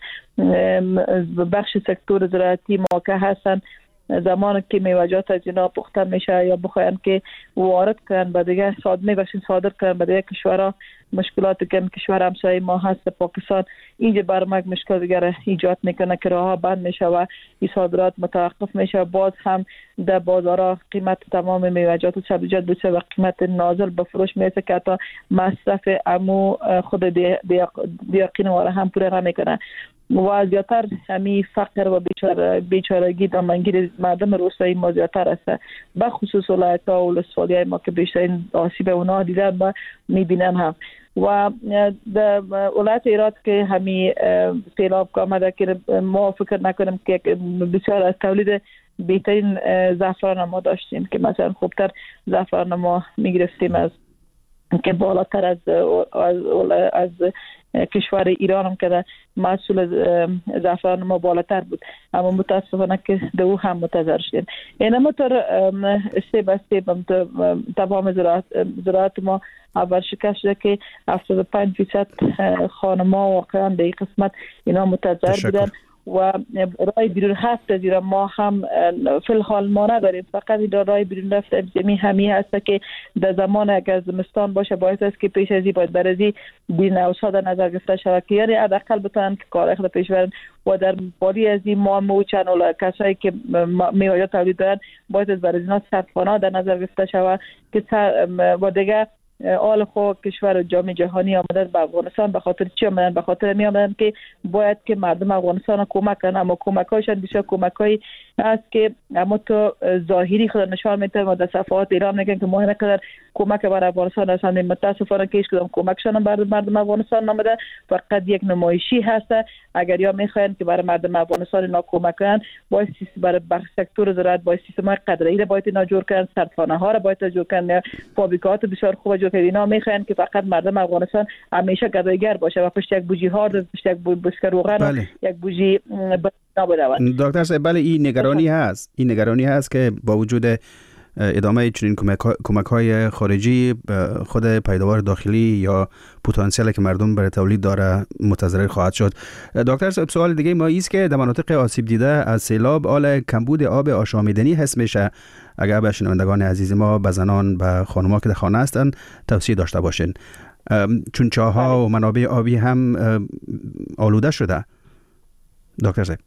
بخش سکتور زراعتی موقع هستن زمانی که میوه‌جات از اینا پخته میشه یا بخواین که وارد کنن به دیگه صادر کنن به دیگه کشورها، مشکلاتی که کشور همسایه ما هست پاکستان اینجا برمک مشکل دیگر ایجاد میکنه که راهها بند میشه و این صادرات متوقف میشه. باز هم در بازارها قیمت تمام میوه‌جات و سبزیجات بسیار و قیمت نازل به فروش میرسه که تا مصرف امو خود دیاقین واره هم پوره نمیکنه و زیادتر همی فقر و بیچارگی دامنگیر مردم روستایی ما زیادتر است، به خصوص ولایت‌ها و ولسوالی‌های ما که بیشترین آسیب اونا دیدن و میبینن هم. و در ولایت هرات که همی سیلاب آمده که ما فکر نکنیم که بسیار از تولید بهترین زعفران ما داشتیم که مثلا خوبتر زعفران ما میگرفتیم از که بالاتر از کشور ایران هم که محصول زعفران ما بالاتر بود، اما متاسفانه که دو هم متضرر شدیم. این همونطور استیب استیب تمام زراعت ما اول شکست شده که 75% خانم‌ها واقعا به این قسمت اینا متضرر بودن و رای بیرون هست از ایران ما هم فی الحال ما نداریم، فقط این رای بیرون رفت زمین همی هست که در زمان اگر زمستان باشه باید است که پیش از این باید برازی دین اوسا در نظر گرفته شود که یعنی حداقل بتونن که کار خود پیش برن و در باری از این ما چند کسایی که میوه تولید دارن باید از برازی ها صرفانه در نظر گرفته شود که و دیگه آل خو کشور جامعه جهانی آمدن به افغانستان به خاطر چی آمدن؟ به خاطر می آمدن که باید که مردم افغانستان کمک کنن، اما کمک‌هایشان بسیار کمک‌هایی است که اما تو ظاهری خود نشان میده و در صفحات ایران میگن که ما نقدر کمک بر افغانستان هستند. متاسفانه که هیچ کدام کمکشان بر مردم افغانستان نمیده، فقط یک نمایشی هست. اگر یا میخواین که برای مردم افغانستان اینا کمک کنن باید برای بخش سکتور زراعت باید سیستم قدره‌ای را باید اینا جور کنن، سرفانه‌ها را باید جور کنن، فابریکات بسیار خوب جور کنن. اینا میخواین که فقط مردم افغانستان همیشه گدایگر باشه و پشت یک بوجی هارد، پشت یک بسکه روغن، یک بوجی نبودن. دکتر صاحب بله این نگرانی هست که با وجود ادامه چنین کمک‌های خارجی خود پیداوار داخلی یا پتانسیلی که مردم برای تولید داره متضرر خواهد شد. دکتر صاحب سوال دیگه ما است که در مناطق آسیب دیده از سیلاب آل کمبود آب آشامیدنی حس میشه. اگر به شنوندگان عزیز ما، به زنان، به خانم‌ها که در خانه هستن توصیه داشته باشین، چون چاه‌ها و منابع آبی هم آلوده شده. دکتر صاحب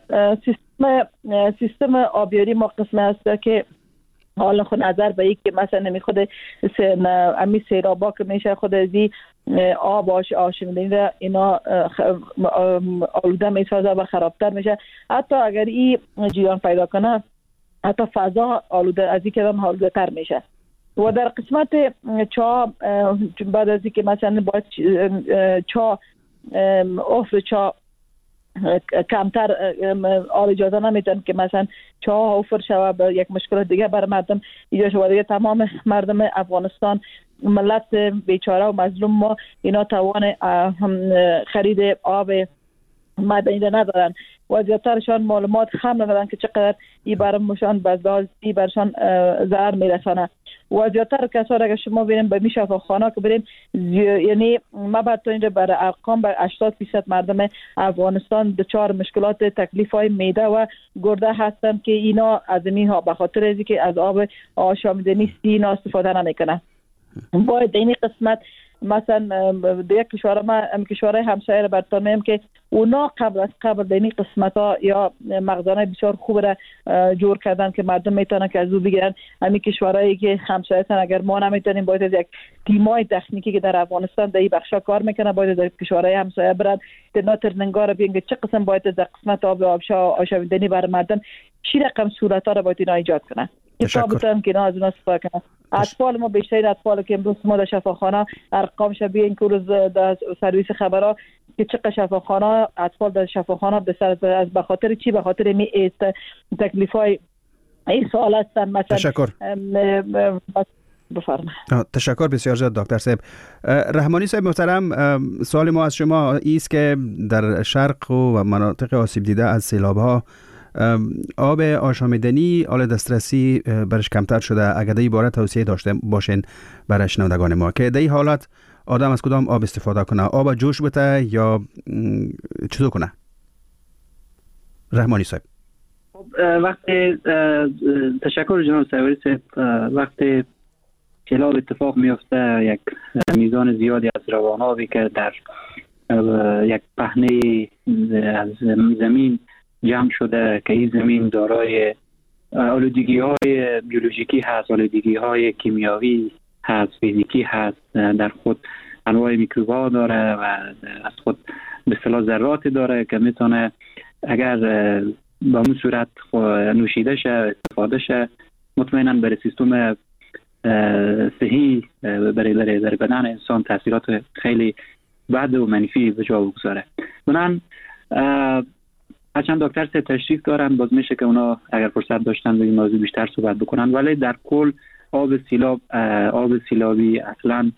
سیستم آبیاری ما قسمه است که حالا خود نظر به یک که مثلا نمی خود امی سیرابا که میشه خود ازی آب آشامیدنی اینا آلوده میسازه و خرابتر میشه. حتی اگر این جریان پیدا کنه حتی فضا آلوده از این که هم آلوده تر میشه. و در قسمت چا بعد از این که مثلا باید چا افر چا کمتر آل اجازه نمیدن که مثلا چاه افر شود به یک مشکل دیگه برای مردم ایجاد شود. دیگه تمام مردم افغانستان ملت بیچاره و مظلوم ما اینا توان خرید آب معدنی ندارن و زیادترشان معلومات هم ندارن که چقدر این برامشان بازداشتی برشان ضرر میرسانه. و زیادتر کسا اگر شما بریم به می شفاخانه که بریم یعنی ما بعد تو اینجا برای ارقام به 80% مردم افغانستان دچار مشکلات تکلیف های معده و گرده هستن که اینا از اینها به خاطر از که از آب آشامیدنی اینا استفاده نمیکنن. باید این قسمت مثلا یک کشورهای همسایه برطانیه که اونا قبل در این قسمت ها یا مخزن بسیار خوب را جور کردن که مردم میتونن که از او بگیرن. همین کشورهایی که همسایه هستن اگر ما نمیتونیم باید از یک تیمای تکنیکی که در افغانستان در این بخشا کار میکنه باید در کشورهای همسایه برن تنگار بگن چه قسم باید در قسمت آب آشامیدنی برای مردم چی رقم صورت ها را باید اینا ایجاد کنن کتابتون که از اونا استفاده کنن. اطفال ما بیشتر اطفال که امروز ما در شفاخانه ارقام شبیه این که روز در سرویس خبرها که چقدر شفاخانه اطفال در شفاخانه به خاطر چی؟ به خاطر می تکلیف های این سوال هستن. مثلا تشکر. بفرمایید. تشکر بسیار زیاد دکتر صاحب. رحمانی صاحب محترم، سوال ما از شما است که در شرق و مناطق آسیب دیده از سیلاب‌ها آب آشامیدنی آل دسترسی برش کمتر شده. اگر در باره توصیه داشته باشین برای شنوندگان ما که در این حالت آدم از کدام آب استفاده کنه؟ آب جوش بته یا چطور کنه؟ رحمانی صاحب. وقتی تشکر جناب سواری صاحب. وقتی سیلاب اتفاق میفته یک میزان زیادی از روانابی که در یک پهنه از زمین جمع شده که این زمین دارای آلودگی های بیولوژیکی هست، آلودگی های کیمیاوی هست، فیزیکی هست، در خود انواع میکروب‌ها داره و از خود به اصطلاح ذرات داره که میتونه اگر به اون صورت نوشیده شه استفاده شه مطمئنا برای سیستم صحی برای بدن انسان تاثیرات خیلی بد و منفی به جا بگذاره. منن هرچند دکتر سه تشریف دارن باز میشه که اونا اگر فرصت داشتن به این موضوع بیشتر صحبت بکنن، ولی در کل آب سیلابی اصلا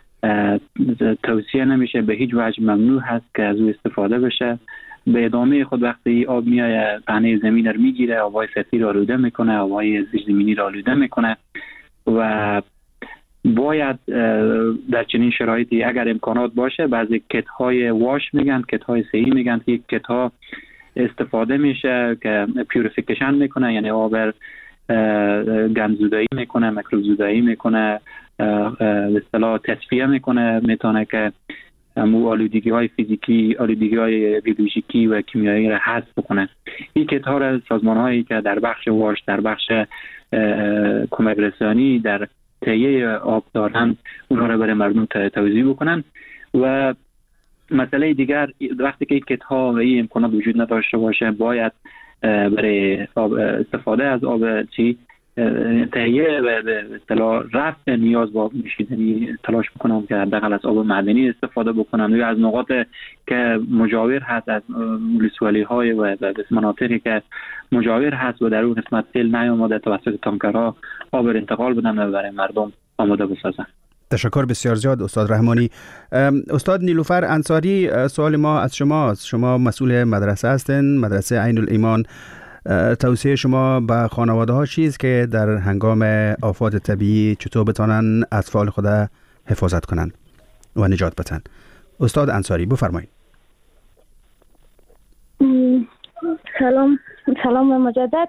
توصیه نمیشه، به هیچ وجه ممنوع هست که از او استفاده بشه. به ادامه خود وقتی آب میایه پهنه زمین رو میگیره، آبای سطحی رو آلوده میکنه، آبای زیرزمینی رو آلوده میکنه و باید در چنین شرایطی اگر امکانات باشه بعضی کت های واش میگن، کت های صحی میگن، یک کت ها استفاده میشه که پیوریفیکیشن میکنه، یعنی آب گندزدایی میکنه، میکروب زدایی میکنه، به اصطلاح تصفیه میکنه، میتونه که آلودگی های فیزیکی، آلودگی های بیولوژیکی و کیمیایی را حذف بکنه. این کت ها را سازمان هایی که در بخش واش، در بخش کمک رسانی، در تهیه آب دارن اونها را برای مردم توزیع بکنن. و مسئله دیگر وقتی که کت ها و این امکانات وجود نداشته باشه باید برای استفاده از آب تهیه و به اصطلاح رفع نیاز با نوشیدنی تلاش بکنم که حداقل از آب معدنی استفاده بکنم یا از نقاط که مجاور هست، از ولسوالی های و مناطقی که مجاور هست و در اون قسمت سیل نیامده توسط تانکرها آب را انتقال بدن و برای مردم آماده بسازن. تشکر بسیار زیاد استاد رحمانی. استاد نیلوفر انصاری، سوال ما از شما مسئول مدرسه هستین، مدرسه عین الایمان. توصیه شما به خانواده ها چیست که در هنگام آفات طبیعی چطور بتانن اطفال خود حفاظت کنن و نجات بدن؟ استاد انصاری بفرمایید. سلام مجدد.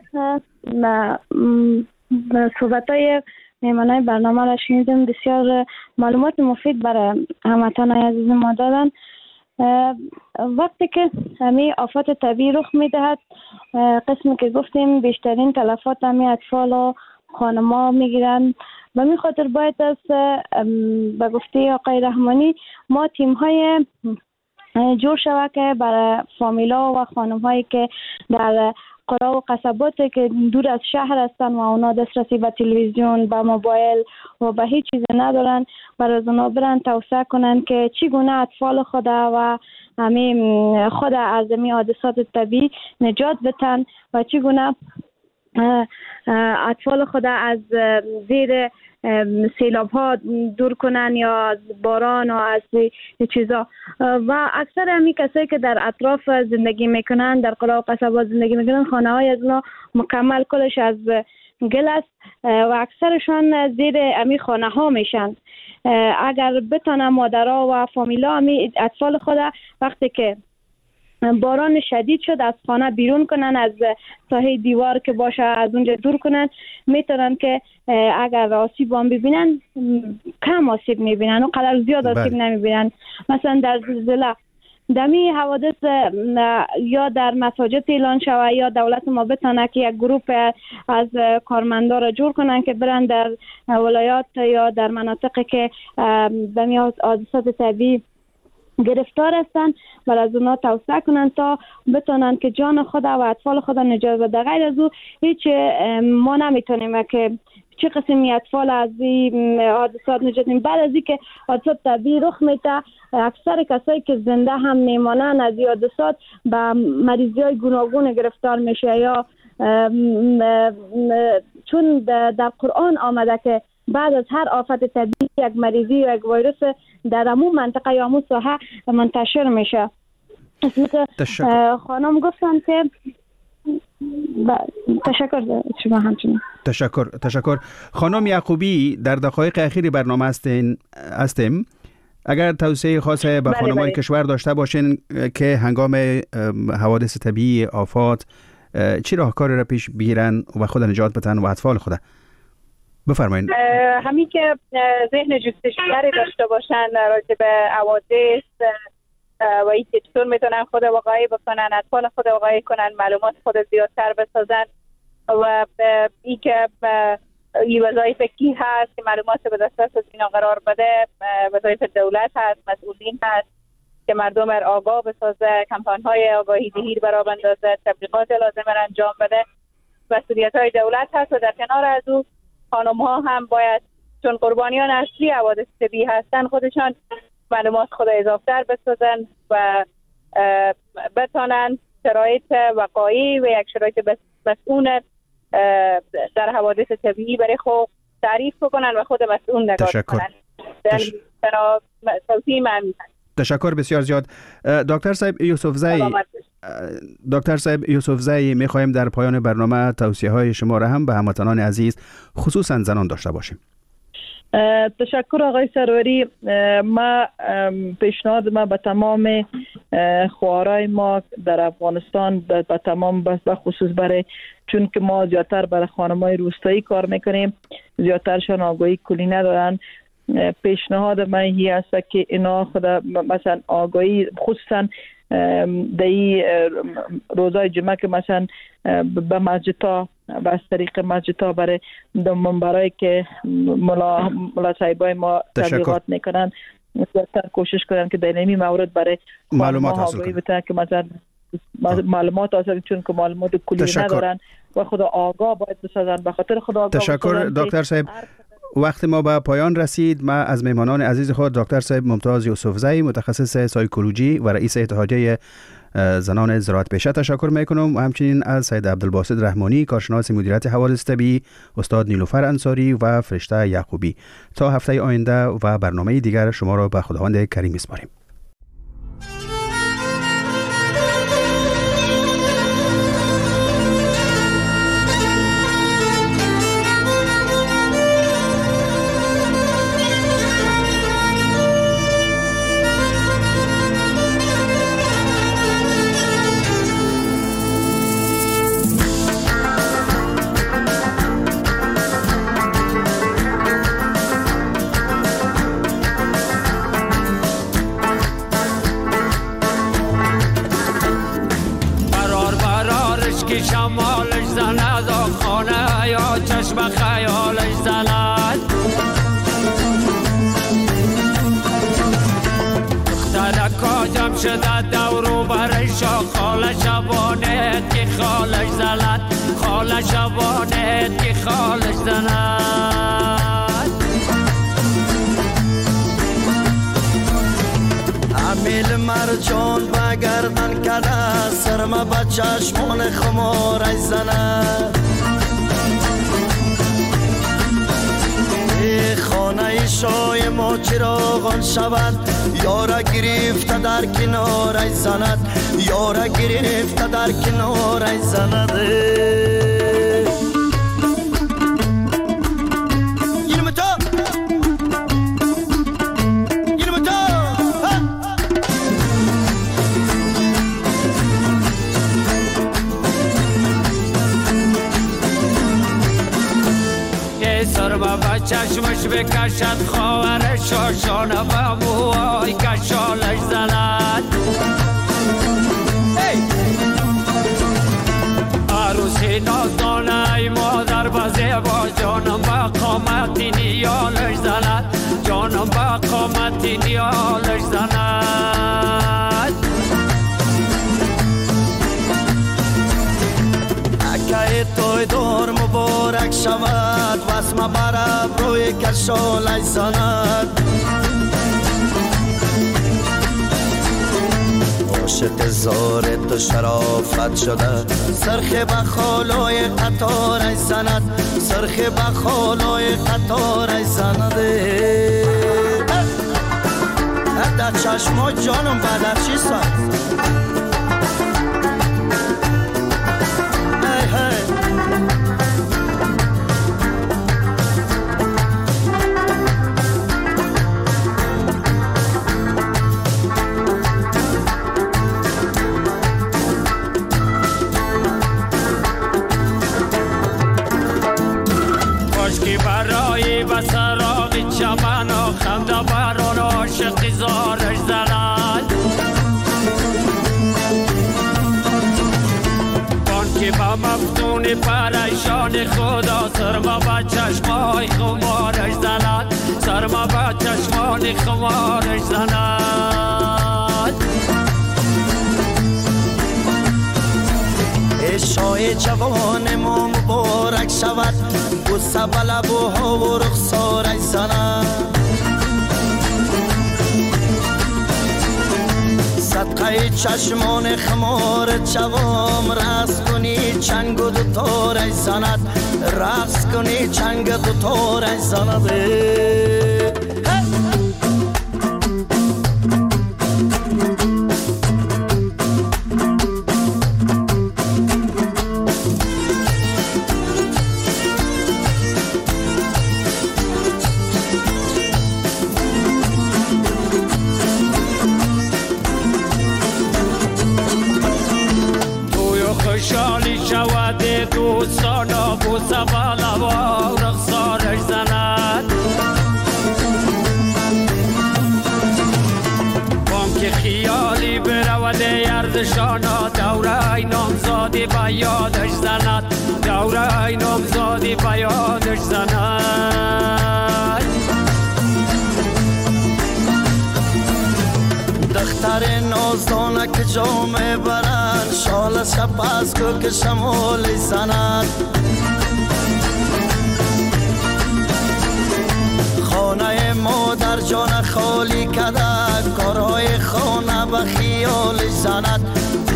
صحبت‌های میهمانای برنامه را شنیدم، بسیار معلومات مفید برای هموطنان عزیز ما دادن. وقتی که همین آفات طبیعی رخ میدهد، قسمی که گفتیم بیشترین تلفات همین اطفال و خانم‌ها میگیرن و می خاطر باید از به گفته آقای رحمانی ما تیم‌های جور شود که برای فامیلا و خانم‌هایی که در قرا و قصباتی که دور از شهر هستن و اونا دسترسی به تلویزیون، به موبایل و به هیچ چیزی ندارن، برای اونا برن توصیه کنن که چگونه اطفال خود و همین خود از این حادثات طبیعی نجات بدن و چگونه اطفال خود از زیر سیلاب ها دور کنن یا از باران و از چیزا. و اکثر همی کسایی که در اطراف زندگی میکنن، در قرا و قصبات زندگی میکنن، خانه های از اونا مکمل کلش از گل است و اکثرشان زیر امی خانه ها میشن. اگر بتانه مادرها و فامیلا امی اطفال خود وقتی که باران شدید شد از خانه بیرون کنن، از ساحه دیوار که باشه از اونجا دور کنن، میتونن که اگر آسیب هم ببینن کم آسیب میبینن و قدر زیاد آسیب نمیبینن. مثلا در زلزله دمی حوادث یا در مساجد اعلان شوه یا دولت ما بتانه که یک گروه از کارمندا را جور کنن که برن در ولایات یا در مناطقی که دمی حادثات طبیعی گرفتار هستن بر از اونا توسعه کنن تا بتونن که جان خود و اطفال خود نجات بده. غیر از او هیچ ما نمیتونیم که چه قسمی اطفال از این حادثات نجات بدیم. بعد از اینکه حادثات طبیعی رخ میده اکثر کسایی که زنده هم میمانن از این حادثات به مریضی های گوناگون گرفتار میشه، یا چون در قرآن آمده که بعد از هر آفت طبیعی یک مریضی یا یک ویروس در همون منطقه یا همون ساحه منتشر میشه. خانم گفتن که تشکر شما همچنین. تشکر خانم یعقوبی. در دقایق اخیر برنامه هستیم. اگر توصیه خاص به خانم‌های کشور داشته باشین که هنگام حوادث طبیعی آفات چی راهکاری را پیش بگیرن و خود نجات بدن و اطفال خود؟ بفرمایید. همین که ذهن جستجوگری داشته باشن راجع به حوادث و اینکه چطور میتونن خود واقعی بکنن، اطفال خود واقعی کنن، معلومات خود زیادتر بسازن و این که این وظایف کی هست که معلومات به دسترس از اینا قرار بده، وظایف دولت هست، مسئولین هست که مردم را آگاه بسازه، کمپاین‌های آگاهی دهی برای بندازه، تبلیغات لازم را انجام بده. مسئولیت‌های دولت هست و در کنار از او خانم‌ها هم باید چون قربانیان اصلی حوادث طبیعی هستن خودشان معلومات خود اضافه‌تر بسازن و بتانن شرایط وقایعی و یک شرایط مسئول در حوادث طبیعی برای خود تعریف بکنن و خود مسئول نگاه کنن. تشکر بسیار زیاد. دکتر صاحب یوسفزئی میخواهیم در پایان برنامه توصیه های شما را هم به هموطنان عزیز خصوصا زنان داشته باشیم. تشکر آقای سروری. ما پیشنهاد ما به تمام خواهرای ما در افغانستان به تمام به خصوص برای چون که ما زیادتر برای خانمای روستایی کار میکنیم، زیادترشان آگاهی کلی ندارن. پیشنهاد من هی است که اینا خود مثلا آگاهی خصوصا دایی روزای جمعه که مثلا به مسجدها و از طریق مسجدها برای منبرایی که ملا صاحبای ما تبلیغات میکنن زیادتر کوشش کنن که در این مورد برای معلومات حاصل کنن که مثلا معلومات حاصل چون که معلومات کلی ندارن و خدا آگاه باید بسازن. به خاطر خدا آگاه تشکر دکتر صاحب. وقت ما به پایان رسید. ما از مهمانان عزیز خود دکتر صاحب ممتاز یوسفزئی متخصص سایکولوژی و رئیس اتحادیه زنان زراعت پیشه تشکر میکنم و همچنین از سید عبدالباسط رحمانی کارشناس مدیریت حوادث طبیعی، استاد نیلوفر انصاری و فرشته یعقوبی. تا هفته آینده و برنامه دیگر شما را به خداوند کریم میسپاریم. شمالش زند خانه یا چشم خیالش زند دخترکا جمع شده دورو برش خاله شبانت که خالش زند خاله شبانت که خالش زند امیل مرجان بگردن کده سرما با چشمان خمارش زند خانه شای ما چراغان شود یارا گرفته در کنارش زند یارا گرفته در کنارش زند سرما با چشمش بکشد خواهر شاشانه با موهای کشالش زند عروسی نازدانه ای مادر با زیبا جانم با قامتی نیالش زند جانم با قامتی نیالش زند اکه توی دور مبارک شود واسم برب روی کشالش زند عاشق زار تو شرافت شده سرخ بخالای قطارش زند سرخ بخالای قطارش زند در چشما جانم بعد چی ساید چمن و خنده بران عاشق زارش زند بان که با مفتون پریشان خدا سرما با چشمای خمارش زند سرما با چشمان خمارش زند شای جوان ما مبارک شود بوسه بلبوها و رخسارش زند صدقه چشمان خمار جوام رقص کنی چنگ و دوتارش زند رقص کنی چنگ دوتارش زند دوستانا بوسه بالا و رخسارش زند بام که خیالی برود یردشانا دوره نامزادی با یادش زند دوره نامزادی با یادش زند دختر نازدانه که جامه برند شال شپس که شمالی زند خانه مادر جان خالی کده کارهای خانه به خیالش زند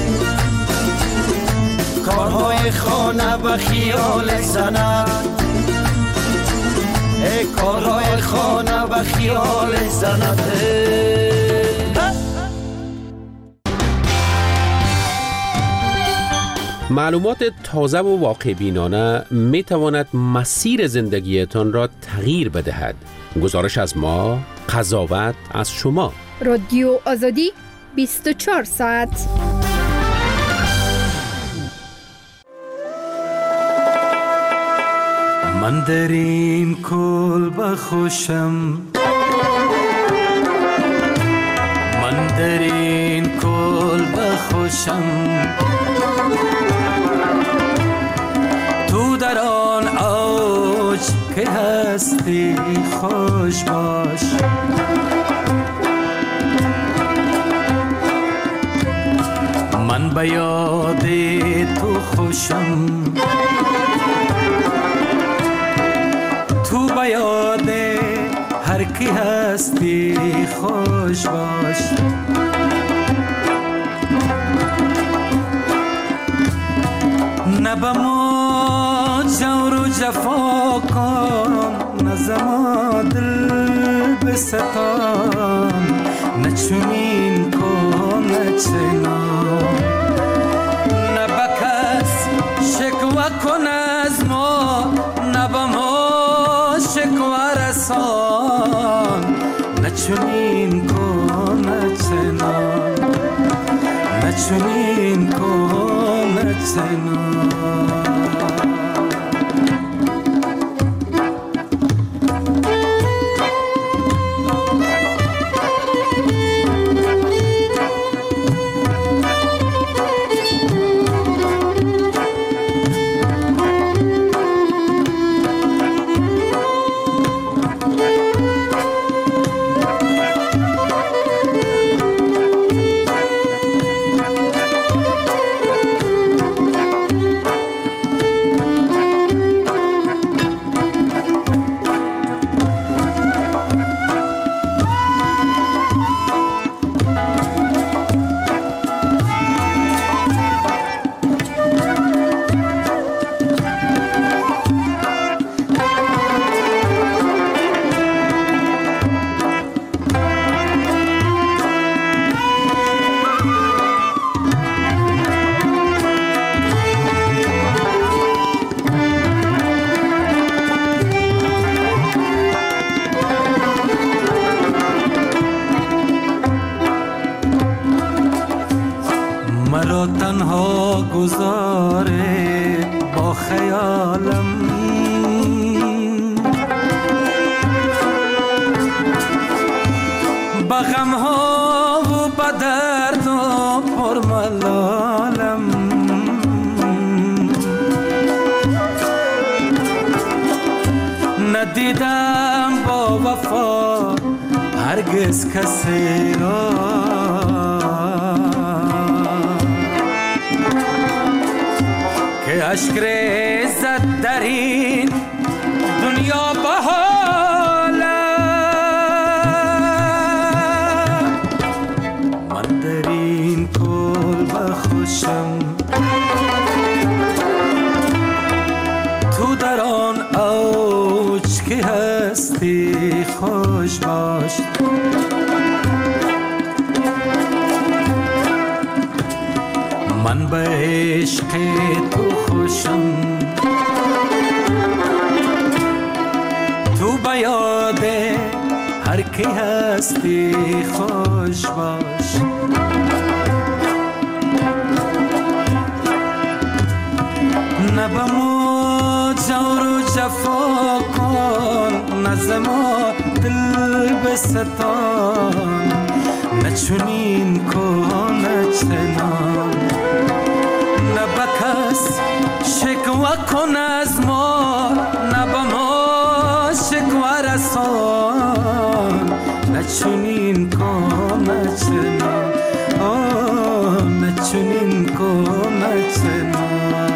کارهای خانه به خیالش زند کارهای خانه به خیالش زند معلومات تازه و واقع بینانه می تواند مسیر زندگیتان را تغییر بدهد. گزارش از ما، قضاوت از شما. رادیو آزادی 24 ساعت. من در این کلبه خوشم من در این کلبه خوشم تو در آن اوج که هستی خوش باش من به یاد تو خوشم تو به یاد هر کی هستی خوش باش نه به ما جور و جفا کن نه زما دل بستان نه چنین کن نه چنان نه به کس شکوه کن از ما نه به ما شکوه رسان نه چنین کن نه چنان نه چنین کن نه چنان گذاره با خیالم، با غم ها و با درد و پرملالم. ندیدم با وفا هرگز کسی را که اشک ریزد در این دنیا با حالم. من در این کلبه خوشم، تو در آن اوج که هستی خوش باش. من به عشق تو خوشم، تو به یاد هر کی هستی خوش باش. نه به ما جور و جفا کن، نه زما دل بستان، نه چنین کن نه چنان. نه به کس شکوه کن از ما، نه به ما شکوه رسان، نه چنین کن نه چنان، نه چنین کن نه چنان.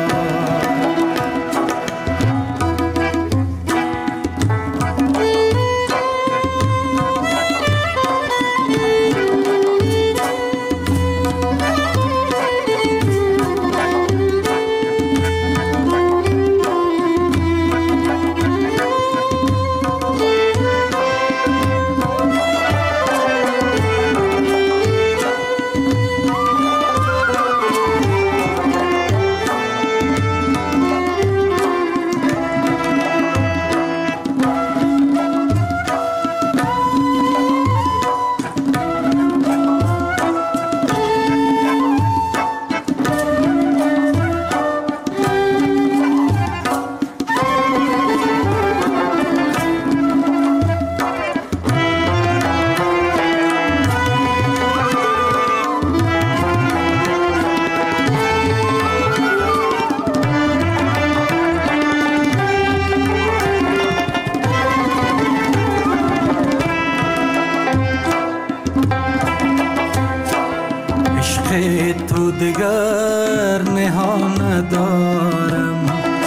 تو دیگر نهان ندارم،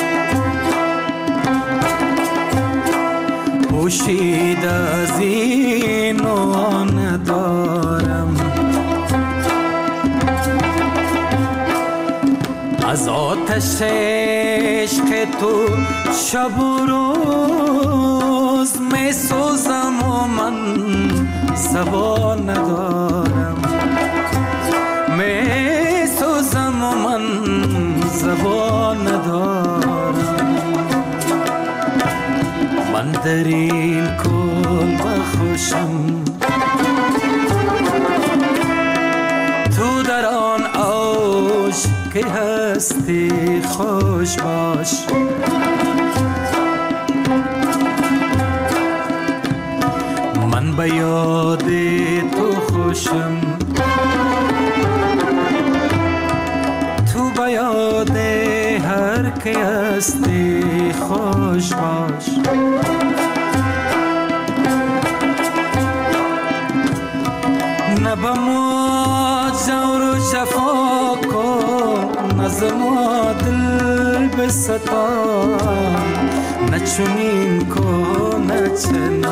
پوشید از این آن دارم. از آتش عشق تو شب و روز می سوزم و من زبان ندارم، می سوزم و من زبان ندارم. من در این کلبه خوشم، تو در آن اوج که هستی خوش باش. من به یاد تو خوشم، تو به یاد هر کی هستی خوش باش. نه به ما جور و جفا کن، نه زما دل بستان، نه چنین کن نه چنین.